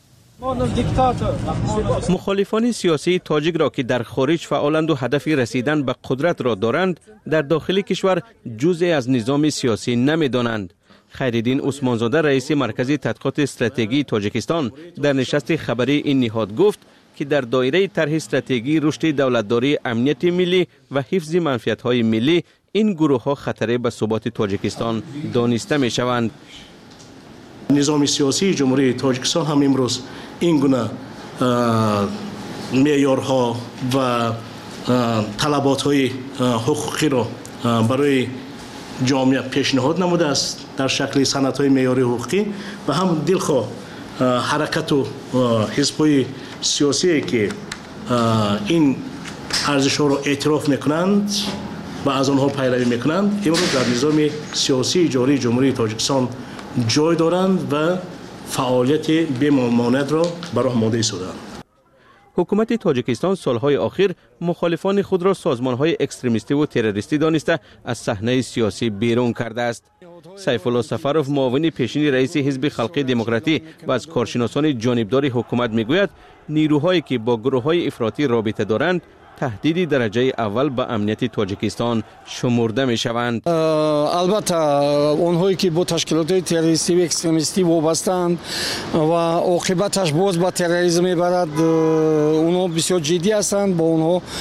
مخالفان سیاسی تاجیک را که در خارج فعالند و هدف رسیدن به قدرت را دارند در داخل کشور جزء از نظام سیاسی نمی‌دانند. خیرالدین عثمانزاده رئیس مرکز تحقیقات استراتژی تاجیکستان در نشست خبری این نهاد گفت که در دایره طرح استراتژی رشد دولتداری، امنیت ملی و حفظ منفعت‌های ملی این گروه‌ها خطر به ثبات تاجیکستان دانسته می‌شوند. نظام سیاسی جمهوری تاجیکستان هم امروز این گونه معیارها و طلبات‌های حقوقی را برای جامعه پیشنهاد نموده است در شکل سندهای معیاری حقوقی و هم دلخواه حرکت و حزب‌های سیاسی که این ارزش‌ها را اعتراف می‌کنند و از آنها پیروی می‌کنند امروز در نظام سیاسی جاری جمهوری تاجیکستان جای دارند و فعالیت بی‌مانع را برای آماده ایستادند. حکومت تاجیکستان سالهای اخیر مخالفان خود را سازمان‌های اکستریمیستی و تروریستی دانسته از صحنه سیاسی بیرون کرده است. سیف الله سفروف معاون پیشین رئیس حزب خلق دموکراتی و از کارشناسان جانبدار حکومت میگوید نیروهایی که با گروه‌های افراطی رابطه دارند تهدیدی درجه اول به امنیت تاجیکستان شمرده می شوند. البته آنهایی که با تشکیلات تروریستی و اکستریمیستی وابسته‌اند و عاقبتش باز به تروریسم میبرد، اونها بسیار جدی هستند. با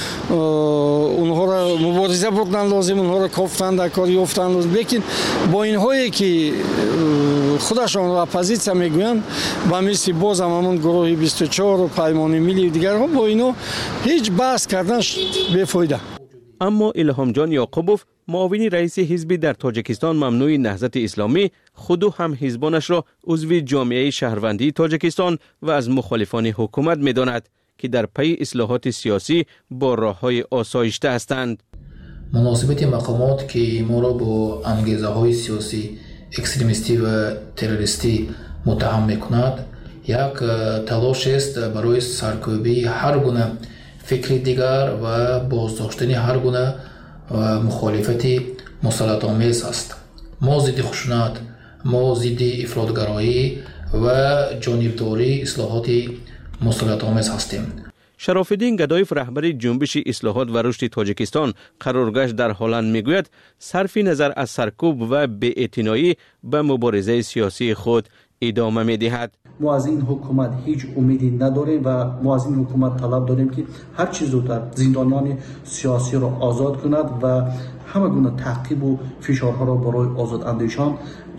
اونها را مبارزه بردن لازم، اونها را کافتن در کار یافتن لازم. لیکن با اینهایی که خودشان را اپوزیسیون میگویند و مثل باز همون گروه 24 و پیمان ملی و دیگرها، با اینها هیچ بحث کردنش بی‌فایده. اما الهام جان یعقوبوف معاون رئیس حزب در تاجیکستان ممنوع نهضت اسلامی خود و هم حزبانش را عضو جامعه شهروندی تاجیکستان و از مخالفان حکومت می‌داند که در پی اصلاحات سیاسی با راه‌های آسایشته هستند. مناسبت مقامات که ما را با انگیزه‌های سیاسی اکستریمیستی و تروریستی متهم می‌کند یک تلاش است برای سرکوبی هر گونه فکر دیگر و بازداشتن هر گونه مخالفت مسلط‌آمیز است. ما ضد خشونت، ما ضد افراطگرایی و جانبداری اصلاحات مسلط‌آمیز هستیم. شرافالدین گدایف رهبر جنبش اصلاحات و رشد تاجیکستان قرارگشت در هلند میگوید صرف نظر از سرکوب و بی‌اعتنایی به مبارزه سیاسی خود ادامه می‌دهد. ما از این حکومت هیچ امیدی نداریم و ما از این حکومت طلب داریم که هر چیز زودتر زندانیان سیاسی را آزاد کند و همه گونه تعقیب و فشارها را برای آزاد اندیشان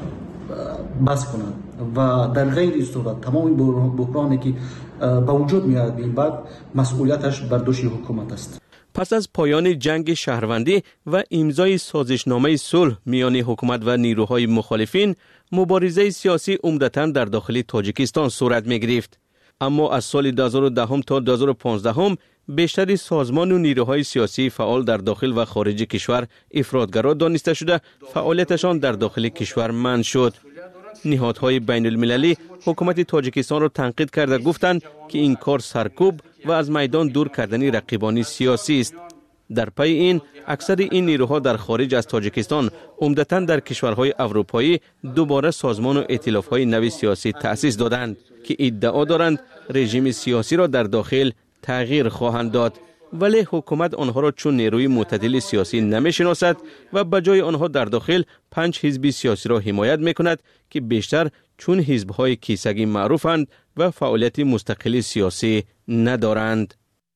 بس کند و در غیر این صورت تمام این بحرانی که به وجود میاد این بعد مسئولیتش بر دوش حکومت است. پس از پایان جنگ شهروندی و امضای سازشنامه صلح میان حکومت و نیروهای مخالفین، مبارزه سیاسی عمدتاً در داخل تاجیکستان صورت می‌گرفت. اما از سال 2010 تا 2015 بیشتر سازمان و نیروهای سیاسی فعال در داخل و خارج کشور افراطگرا دانسته شده فعالیتشان در داخل کشور منع شد. نهادهای بین المللی حکومت تاجیکستان را تنقید کرده گفتند که این کار سرکوب و از میدان دور کردن رقیبان سیاسی است. در پی این اکثر این نیروها در خارج از تاجیکستان عمدتاً در کشورهای اروپایی دوباره سازمان و ائتلافهای نوی سیاسی تأسیس دادند که ادعا دارند رژیم سیاسی را در داخل تغییر خواهند داد، ولی حکومت آنها را چون نیروی معتدل سیاسی نمی‌شناسد و بجای آنها در داخل 5 حزب سیاسی را حمایت می‌کند که بیشتر چون حزب‌های کیسگی معروفند و فعالیت مستقل سیاسی ندارند.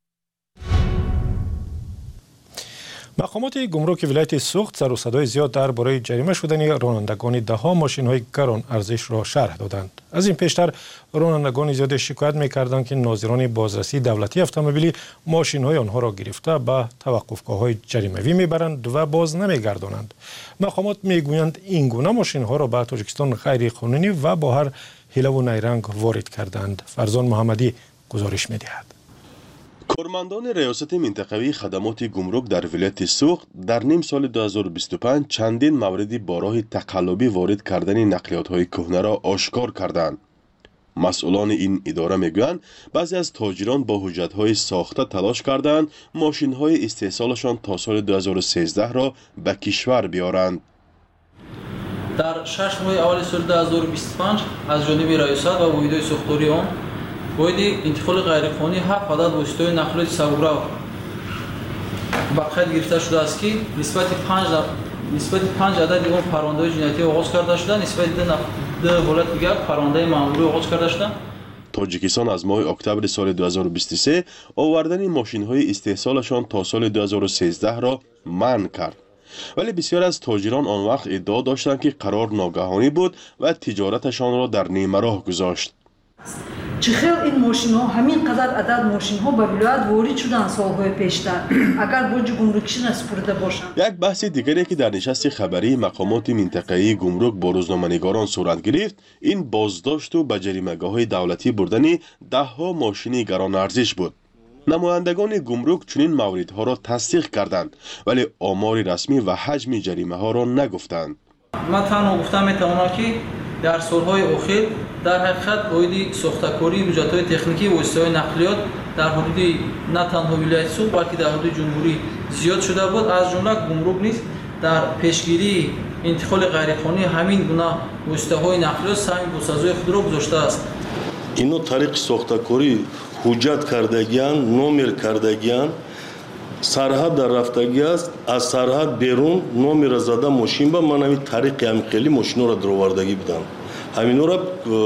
مقامات گمرک ولایت سوخت سر و صدای زیاد درباره جریمه شدن رانندگان ده‌ها ماشین‌های گران ارزش را شرح دادند. از این پیشتر رانندگان زیاد شکایت می‌کردند که ناظران بازرسی دولتی اتومبیلی ماشین‌های آنها را گرفته به توقفگاه‌های جریمه‌ای می‌برند و باز نمی‌گردانند. مقامات می‌گویند این گونه ماشین‌ها را به تاجیکستان غیر قانونی و با هر حیله و نیرنگ وارد کردند. فرزان محمدی گزارش می‌دهد. کارمندان ریاست منطقوی خدمات گمرک در ولایت سوخت در نیم سال 2025 چندین موردی با راه تقلبی وارد کردن نقلیات‌های کهنه را آشکار کردند. مسئولان این اداره میگویند بعضی از تاجران با حجت‌های ساخته تلاش کردند ماشین‌های استحصالشان تا سال 2013 را به کشور بیارند. در 6 ماه اول سال 2025 از جانب ریاست و واحدهای ساختاری آن باید انتقال غیرقانونی 7 عدد واسطه‌های نقلیات سبک‌رو به قید گرفته شده است که نسبت 5 عدد اون پرونده‌های جنایتی آغاز کرده شده، نسبت 2 حالت دیگر پرونده معمولی آغاز کرده شده. تاجیکستان از ماه اکتبر سال 2023 آوردن ماشین‌های استحصالشان تا سال 2013 را منع کرد. ولی بسیار از تاجران آن وقت ادعا داشتند که قرار ناگهانی بود و تجارتشان را در نیمه راه گذاشت. چخیل این ماشین ها همین قدر عدد ماشین ها به ولایت وارد شدن سالهای پیشتر اگر برج گمرکی نسپرده باشند. یک بحث دیگری که در نشست خبری مقامات منطقه‌ای گمرک با روزنامه‌نگاران صورت گرفت این بازداشت و به جریمه‌گاه‌های دولتی بردن ده‌ها ماشین گران ارزش بود. نمایندگان گمرک چنین موردها را تصدیق کردند ولی آمار رسمی و حجم جریمه‌ها را نگفتند. من تنها گفتم میتوانم که در سالهای اخیر در حقیقت باید ساخته‌کاری بودجه‌های تکنیکی و وسایل نقلیات در حدود نه تنها ولایت سوخت بلکه در حدود جمهوری زیاد شده بود. از جمله گمرک نیز در پیشگیری انتقال غیرقانونی همین گونه وسایل نقلیات سهم بسازی خود را گذاشته است. اینو طریق ساخته‌کاری حجت کردگیان، نمر کردگیان، سرحد در رفتگی است، از سرحد بیرون نمر زده ماشین با من همین طریق همین خیلی ماشین را در آوردگی بودم. همین را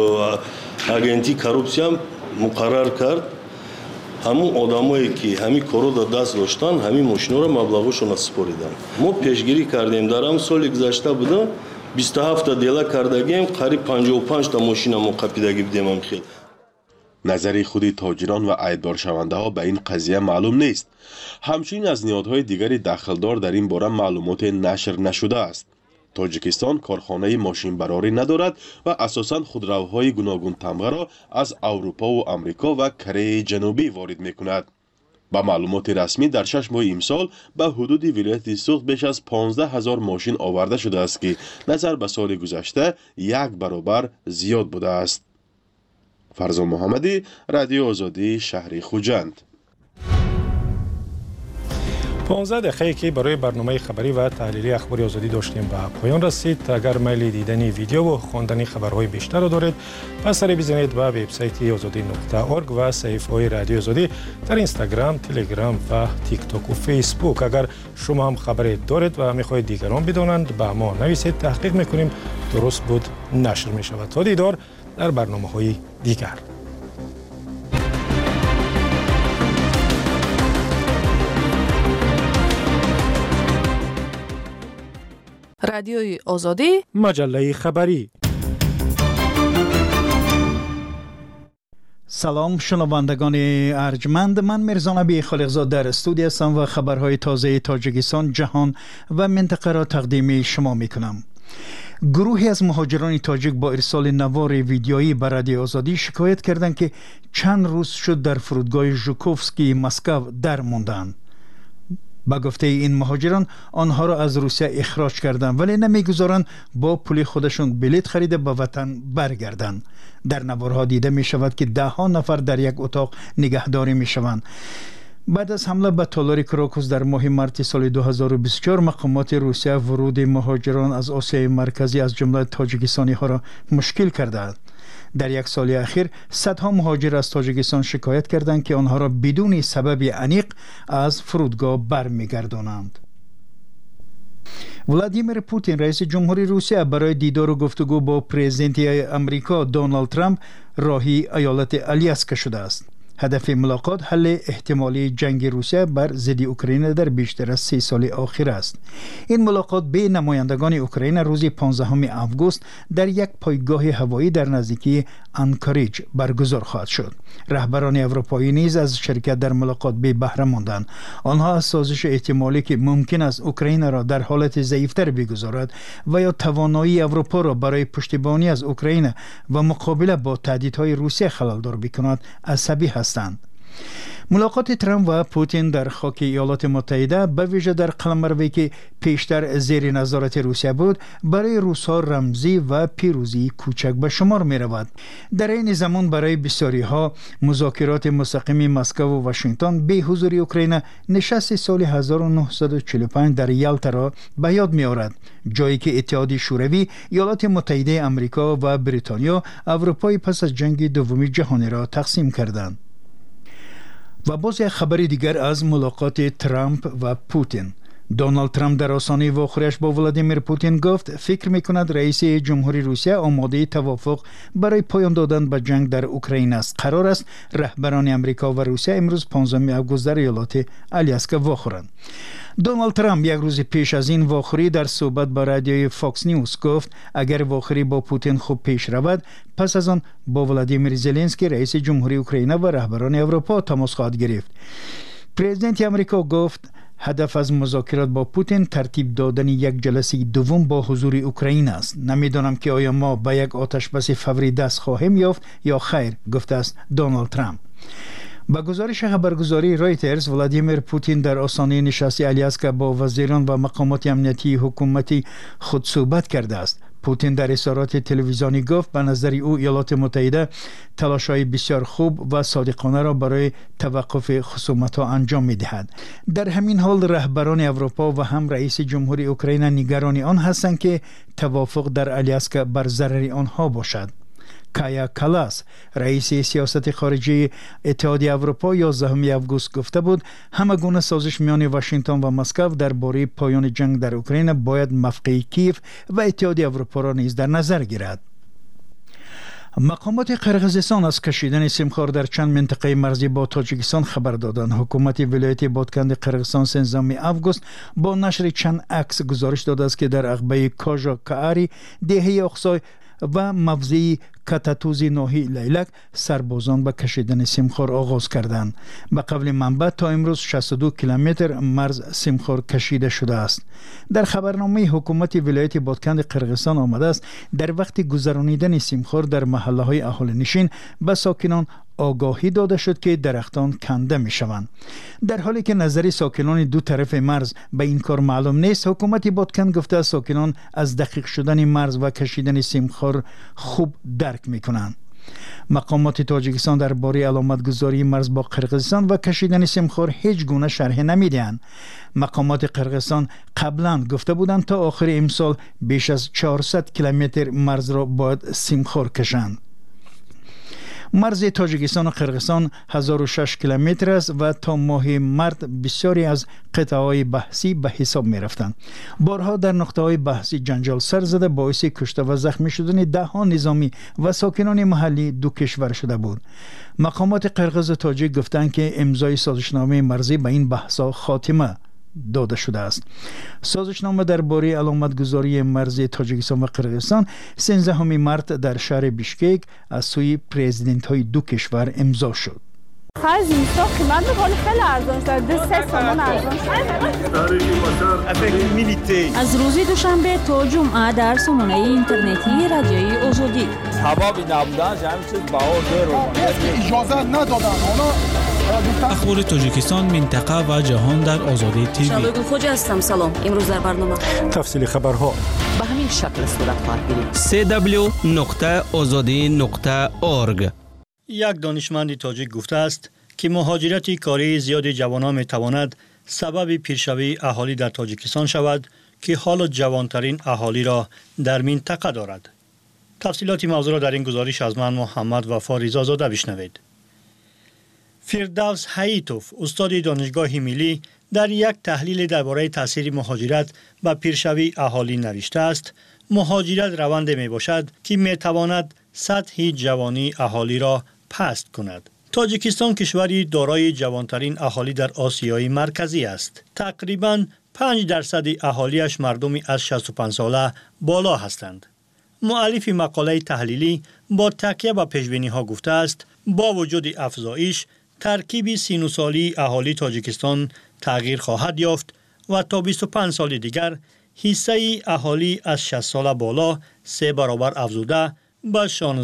اگنتی کروپسی هم مقرر کرد. همون آدمایی که همین کارو در دست داشتن همین ماشین را مبلغشون سپاریدن. ما پیشگیری کردیم در هم سال گذشته بودم 27 تا دیلا کردگیم قریب 55 تا ماشین ما قپیدگی بودیم هم خیلی. نظری خود تاجران و عیددار شونده ها به این قضیه معلوم نیست. همچنین از نهادهای دیگری دخلدار در این باره معلومات نشر نشده است. تاجیکستان کارخانه ماشین براری ندارد و اساساً خودروهای گوناگون تمغه را از اروپا و امریکا و کره جنوبی وارد می کند. با معلومات رسمی در 6 ماه امسال به حدود ولایت سوخت بیش از 15,000 ماشین آورده شده است که نظر به سال گذشته 1 برابر زیاد بوده است. فرزان محمدی، رادیو آزادی، شهر خوجند. 15 دقیقه که برای برنامه خبری و تحلیلی اخبار آزادی داشتیم به پایان رسید. اگر میل دیدن ویدیو و خواندن خبرهای بیشتر را دارید پس سری بزنید به وبسایت azadi.org و صفحه‌های رادیو آزادی در اینستاگرام، تلگرام و تیک تاک و فیسبوک. اگر شما هم خبری دارید و میخواهید دیگران بدانند به ما نویسید، تحقیق میکنیم درست بود نشر میشود. تا دیدار در برنامه‌های دیگر. رادیوی آزادی، مجله خبری. سلام شنوندگان ارجمند، من میرزا نبی خالقزاد در استودیو هستم و خبرهای تازه تاجیکستان، جهان و منطقه را تقدیم شما میکنم. گروهی از مهاجران تاجیک با ارسال نوار ویدیویی به رادیو آزادی شکایت کردند که چند روز شد در فرودگاه ژوکوفسکی مسکو در موندند. با گفته این مهاجران آنها را از روسیه اخراج کردند ولی نمیگذارند با پول خودشون بلیط خریده به وطن برگردند. در نوارها دیده می شود که 10 نفر در یک اتاق نگهداری می شوند. بعد از حمله به تالار کراکوس در ماه مارس سال 2024 مقامات روسیه ورود مهاجران از آسیای مرکزی از جمله تاجیکستانی ها را مشکل کرده. در یک سال اخیر صدها مهاجر از تاجیکستان شکایت کردند که آنها را بدون سبب انیق از فرودگاه برمیگردانند. ولادیمیر پوتین رئیس جمهوری روسیه برای دیدار و گفتگو با پرزیدنت امریکا دونالد ترامپ راهی ایالت آلیاسکا شده است. هدف ملاقات حل احتمالی جنگ روسیه بر ضد اوکراین در بیشتر از 3 سال آخر است. این ملاقات به نمایندگان اوکراین روز 15 آگوست در یک پایگاه هوایی در نزدیکی انکاریج برگزار خواهد شد. رهبران اروپایی نیز از شرکت در ملاقات به بهره ماندند. آنها از سازش احتمالی که ممکن است اوکراین را در حالت ضعیفتر بگذارد و یا توانایی اروپا را برای پشتیبانی از اوکراین و مقابله با تهدیدهای روسیه خللدار بکند عصبی هستند. ملاقات ترامپ و پوتین در خاک ایالات متحده به ویژه در قلمروی که پیشتر زیر نظارت روسیه بود برای روس‌ها رمزی و پیروزی کوچک به شمار می رود. در این زمان برای بسیاری ها مذاکرات مستقیم مسکو و واشنگتن به حضور اوکراین نشست سال 1945 در یالتا را به یاد می آورد، جایی که اتحاد شوروی، ایالات متحده آمریکا و بریتانیا اروپای پس از جنگ دوم جهانی را تقسیم کردند. و باز یک خبر دیگر از ملاقات ترامپ و پوتین. دونالد ترامپ در آستانه واخوریش با ولادیمیر پوتین گفت فکر میکند رئیس جمهوری روسیه آماده توافق برای پایان دادن به جنگ در اوکراین است. قرار است رهبران امریکا و روسیه امروز 15 آگوست در ایالت آلیاسکا واخورند. دونالد ترامپ یک روز پیش از این واخوری در صحبت با رادیوی فاکس نیوز گفت اگر واخوری با پوتین خوب پیش رود پس از آن با ولادیمیر زلنسکی رئیس جمهوری اوکراین و رهبران اروپا تماس خواهد گرفت. پرزیدنت امریکا گفت هدف از مذاکرات با پوتین ترتیب دادن یک جلسه دوم با حضور اوکراین است. نمیدانم که آیا ما به یک آتش بس فوری دست خواهیم یافت یا خیر، گفته است دونالد ترامپ. با گزارش خبرگزاری رایترز ولادیمیر پوتین در آستانه نشست آلیاسکا با وزیران و مقامات امنیتی حکومتی خود صحبت کرده است. پوتین در اظهارات تلویزیونی گفت به نظر او ایالات متحده تلاش‌های بسیار خوب و صادقانه را برای توقف خصومت‌ها انجام می‌دهد. در همین حال رهبران اروپا و هم رئیس جمهوری اوکراین نگران آن هستند که توافق در آلیاسکا بر ضرر آنها باشد. کایا کالاس رئیس سیاست خارجی اتحاد اروپا 11 آگوست گفته بود همه گونه سازش میان واشنگتن و مسکو درباره پایان جنگ در اوکراین باید موقع کیف و اتحاد اروپا را نیز در نظر گیرد. مقامات قرقیزستان از کشیدن سیمخوار در چند منطقه مرزی با تاجیکستان خبر دادند. حکومت ولایت بادکند قرقیزستان 13 آگوست با نشر چند عکس گزارش داده است که در عقبه کاژا کاری، دهه اقصای و موضع کاتاتوزی ناحیه لیلک سربازان به کشیدن سیمخوار آغاز کردند. به قول منبع تا امروز 62 کیلومتر مرز سیمخوار کشیده شده است. در خبرنامه حکومت ولایت بادکند قرقیزستان آمده است در وقت گذرانیدن سیمخوار در محله های اهالی نشین به ساکنان آگاهی داده شد که درختان کنده می شوند. در حالی که نظر ساکنان دو طرف مرز به این کار معلوم نیست، حکومت بادکند گفته ساکنان از دقیق شدن مرز و کشیدن سیمخوار خوب درک می کنند. مقامات تاجیکستان درباره علامت گذاری مرز با قرقیزستان و کشیدن سیمخوار هیچ گونه شرح نمیدهند. مقامات قرقیزستان قبلا گفته بودند تا آخر امسال بیش از 400 کیلومتر مرز را باید سیمخوار کشند. مرز تاجیکستان و قرقیزستان 1006 کیلومتر است و تا ماه مارس بسیاری از قطعه‌های بحثی به حساب می رفتند. بارها در نقطه‌های بحثی جنجال سر زده باعث کشته و زخمی شدن ده‌ها نظامی و ساکنان محلی دو کشور شده بود. مقامات قرقیز و تاجیک گفتند که امضای سازشنامه مرزی به این بحث‌ها خاتمه داده شده است. سازشنامه درباره علامتگذاری مرز تاجیکستان و قرقیزستان 13 مارس در شهر بیشکک از سوی پرزیدنت های دو کشور امضا شد. خرج اینستا قیمت می‌کنه خیلی ارزان شد. 3 تومان ارزان شد. از روز دوشنبه تا جمعه در سامانه اینترنتی رادیوی آزادی. هوا بی نبودنش همین چیز بها زیر اجازه ندادن. حالا اخبار تاجیکستان، منطقه و جهان در آزادی تیوی. شبگون خوجا هستم. سلام. امروز در برنامه تفصیل خبرها به همین شکل صورت خواهد گرفت. www.azadi.org. یک دانشمند تاجیک گفته است که مهاجرت کاری زیاد جوانان میتواند سبب پیشروی اهالی در تاجیکستان شود که حال جوانترین اهالی را در منطقه دارد. تفصیلات موضوع را در این گزارش از من محمد وفا رضازاده بشنوید. فردوس حییتوف، استاد دانشگاه ملی، در یک تحلیل درباره تاثیر مهاجرت به پیشروی اهالی نوشته است: مهاجرت روند می باشد که می تواند سطح جوانی اهالی را پست کند. تاجیکستان کشوری دارای جوانترین اهالی در آسیای مرکزی است. تقریباً 5% اهالیش مردمی از 65 ساله بالا هستند. مؤلف مقاله تحلیلی با تکیه به پیش‌بینی‌ها گفته است با وجود افزایش ترکیب 39 سالی اهالی تاجیکستان تغییر خواهد یافت و تا 25 سال دیگر حصه اهالی از 60 ساله بالا 3 برابر افزوده به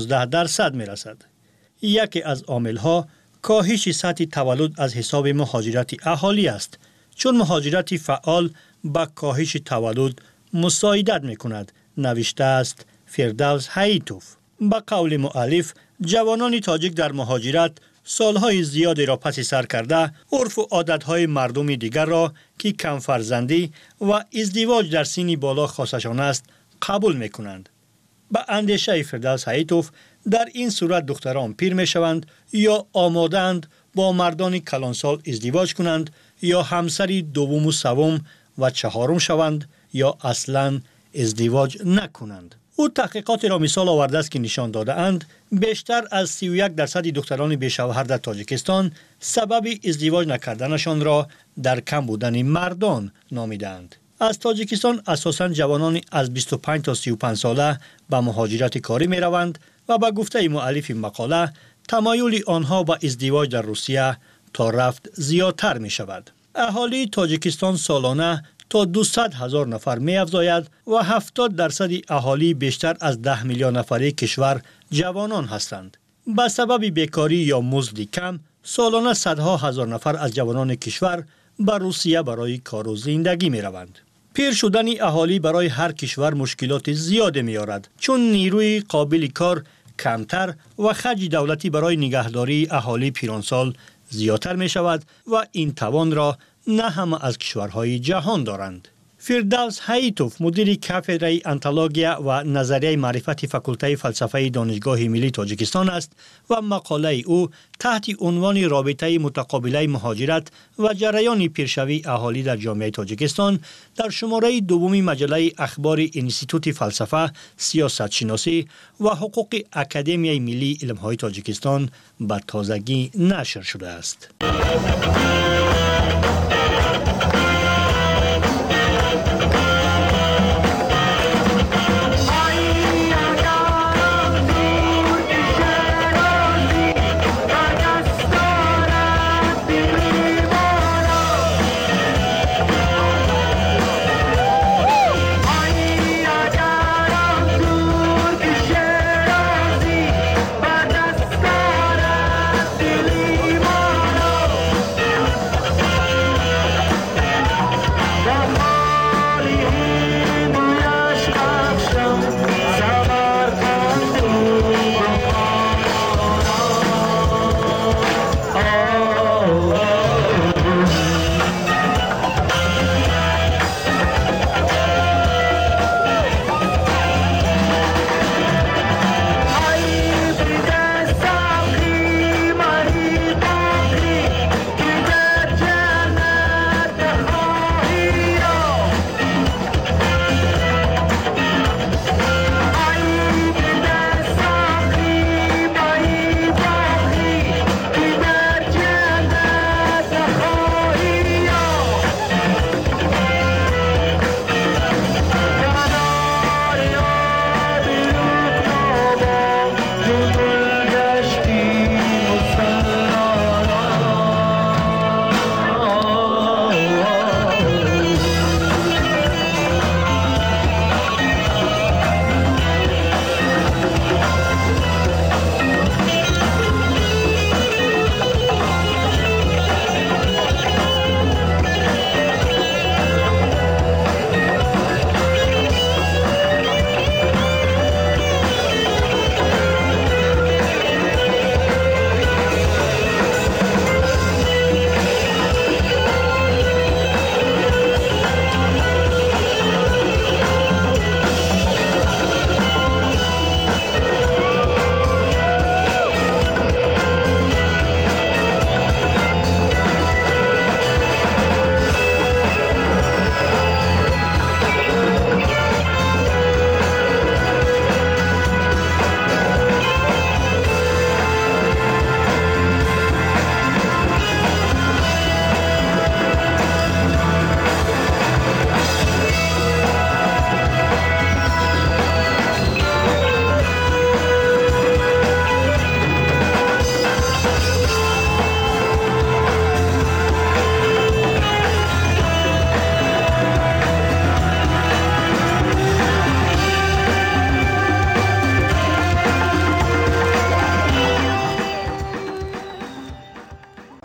16% می رسد. یکی از عامل‌ها کاهش سطح تولد از حساب مهاجرت اهالی است، چون مهاجرت فعال با کاهش تولد مساعدت می کند، نوشته است فردوس حییتوف. با قول مؤلف، جوانان تاجیک در مهاجرت سالهای زیادی را پس سر کرده عرف و عادتهای مردم دیگر را که کم فرزندی و ازدواج در سنی بالا خاصشان است قبول می کنند. با اندیشه فردوس حییتوف در این صورت دختران پیر می شوند یا آمادند با مردان کلانسال ازدواج کنند یا همسری دوم و سوم و چهارم شوند یا اصلا ازدواج نکنند. او تحقیقاتی را مثال آورده است که نشان داده اند بیشتر از 31% دختران بیشوهر در تاجیکستان سبب ازدواج نکردنشان را در کم بودن مردان نامیدند. از تاجیکستان اساساً جوانان از 25 تا 35 ساله به مهاجرت کاری می روند و با گفته مؤلف مقاله تمایل آنها به ازدواج در روسیه تا رفت زیادتر می شود. اهالی تاجیکستان سالانه تا 200,000 نفر می افزاید و 70% اهالی بیشتر از 10 میلیون نفری کشور جوانان هستند. به سبب بیکاری یا مزد کم سالانه صدها هزار نفر از جوانان کشور به روسیه برای کار و زندگی می روند. پیر شدن اهالی برای هر کشور مشکلات زیاده می آورد، چون نیروی قابل کار کمتر و خرج دولتی برای نگهداری اهالی پیرانسال زیادتر می شود و این توان را نه همه از کشورهای جهان دارند. فردوس حییتوف مدیر کاتدرای انتولوژیا و نظریه معرفت فاکولته فلسفه دانشگاه ملی تاجیکستان است و مقاله او تحت عنوان رابطه متقابله مهاجرت و جریان پیشروی اهالی در جامعه تاجیکستان در شماره دوم مجله اخبار انستیتوت فلسفه، سیاست شناسی و حقوق اکادمیای ملی علم‌های تاجیکستان به تازگی نشر شده است.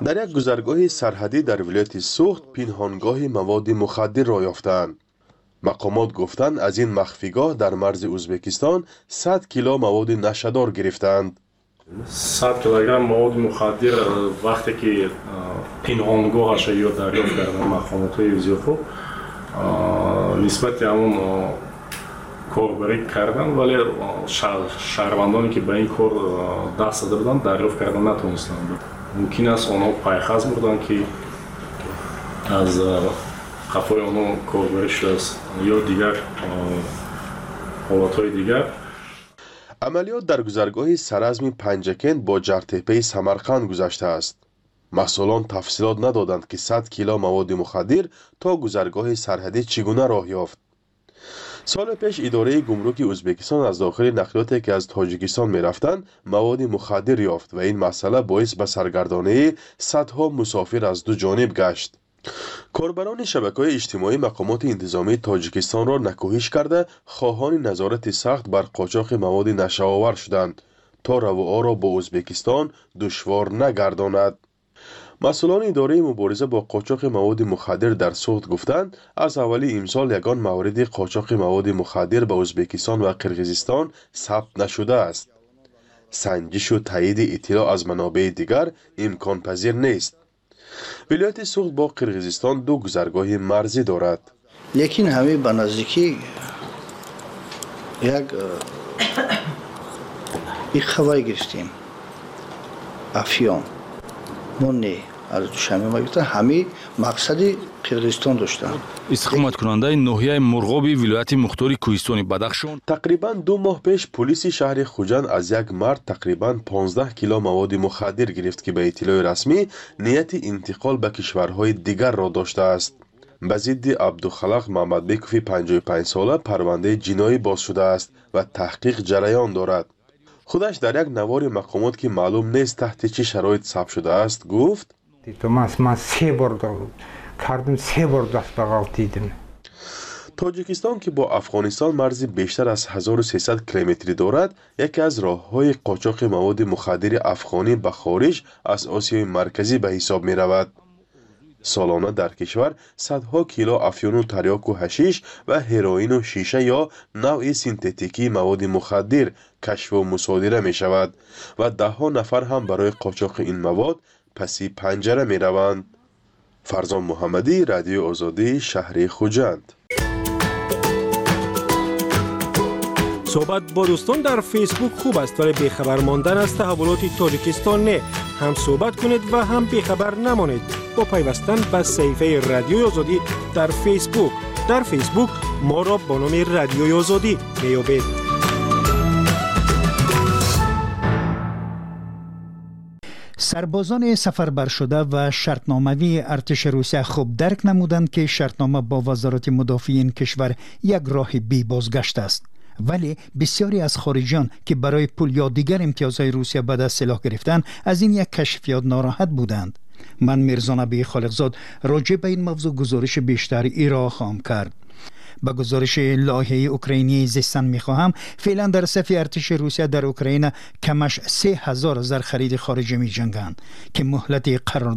در یک گذرگاه سرحدی در ولایت سوخت پنهانگاه مواد مخدر را یافتند. مقامات گفتند از این مخفیگاه در مرز ازبکستان 100 کیلو مواد نشه‌دار گرفتند. 100 کیلوگرم مواد مخدر وقتی که پنهانگاهش را دریافت کردن مقامات زیرخو نسبت همون کاربری کردن، ولی شهروندانی که به این کار دست زده بودند دریافت کردن نتونستند. ممکن است آنها پایخز بودند که از قفای آنها کاربری شده است یا دیگر حالتهای دیگر. عملیات در گذرگاه سرازم پنجکند با جرتپه سمرقند گذشته است. مسئولان تفصیلات ندادند که 100 کیلو مواد مخدر تا گذرگاه سرحدی چگونه راه یافت. سال پیش اداره گمرک ازبکستان از داخل نقلیاتی که از تاجیکستان می رفتند مواد مخدر یافت و این مسئله باعث به سرگردانی صدها مسافر از دو جانب گشت. کاربران شبکه‌های اجتماعی مقامات انتظامی تاجیکستان را نکوهش کرده خواهان نظارت سخت بر قاچاق مواد نشه‌آور شدند تا روعه را با ازبکستان دشوار نگرداند. مسئولان اداره مبارزه با قاچاق مواد مخدر در سوخت گفتند از اولی امسال یگان مورد قاچاق مواد مخدر به ازبکستان و قرقیزستان ثبت نشده است. سنجش و تایید اطلاع از منابع دیگر امکان پذیر نیست. ولایت سوخت با قرقیزستان دو گذرگاه مرزی دارد. لیکن همه به نزدیکی یک خبری گرفتیم افیون مونی از دوشنبه ما گفتن همه مقصد قرقیزستان داشتن. استقامت کننده ناحیه مرغابی ولایت مختار کوهستان بدخشان تقریبا 2 ماه پیش پلیس شهر خوجند از یک مرد تقریبا 15 کیلو مواد مخدر گرفت که به اطلاع رسمی نیت انتقال به کشورهای دیگر را داشته است. به ضد عبدالخالق محمد بیکوفی 55 ساله پرونده جنایی باز شده است و تحقیق جریان دارد. خودش در یک نوار مقامات که معلوم نیست تحت چه شرایط ثبت شده است گفت من 3 بار کردم 3 بار دست بغل دیدم. تاجیکستان که با افغانستان مرزی بیشتر از 1300 کیلومتری دارد یکی از راه‌های قاچاق مواد مخدر افغانی به خارج از آسیای مرکزی به حساب می رود. سالانه در کشور صدها کیلو افیون و تریاک و حشیش و هروئین و شیشه یا نوع سینتتیکی مواد مخدر کشف و مصادره می شود و 10 نفر هم برای قاچاق این مواد پسی پنجره می روند. فرزان محمدی، رادیو آزادی، شهر خوجند. صحبت با دوستان در فیسبوک خوب است ولی بیخبر ماندن از تحولات تاجیکستان نه. هم صحبت کنید و هم بیخبر نمانید با پیوستن به صفحه رادیو آزادی در فیسبوک. در فیسبوک ما را با نام رادیو آزادی میابید. سربازان سفربر شده و شرطنامه‌ای ارتش روسیه خوب درک نمودند که شرطنامه با وزارت مدافع این کشور یک راه بی بازگشت است. ولی بسیاری از خارجیان که برای پول یا دیگر امتیازهای روسیه به دست سلاح گرفتند از این یک کشفیات ناراحت بودند. من میرزا نبی خالقزاد راجع به این موضوع گزارش بیشتر ایرا خواهم کرد. با گزارش لایحه اوکراینی زیستن میخواهم فعلا در صف ارتش روسیه در اوکراین کمش 3000 زر خرید خارجی می جنگند که مهلت قرار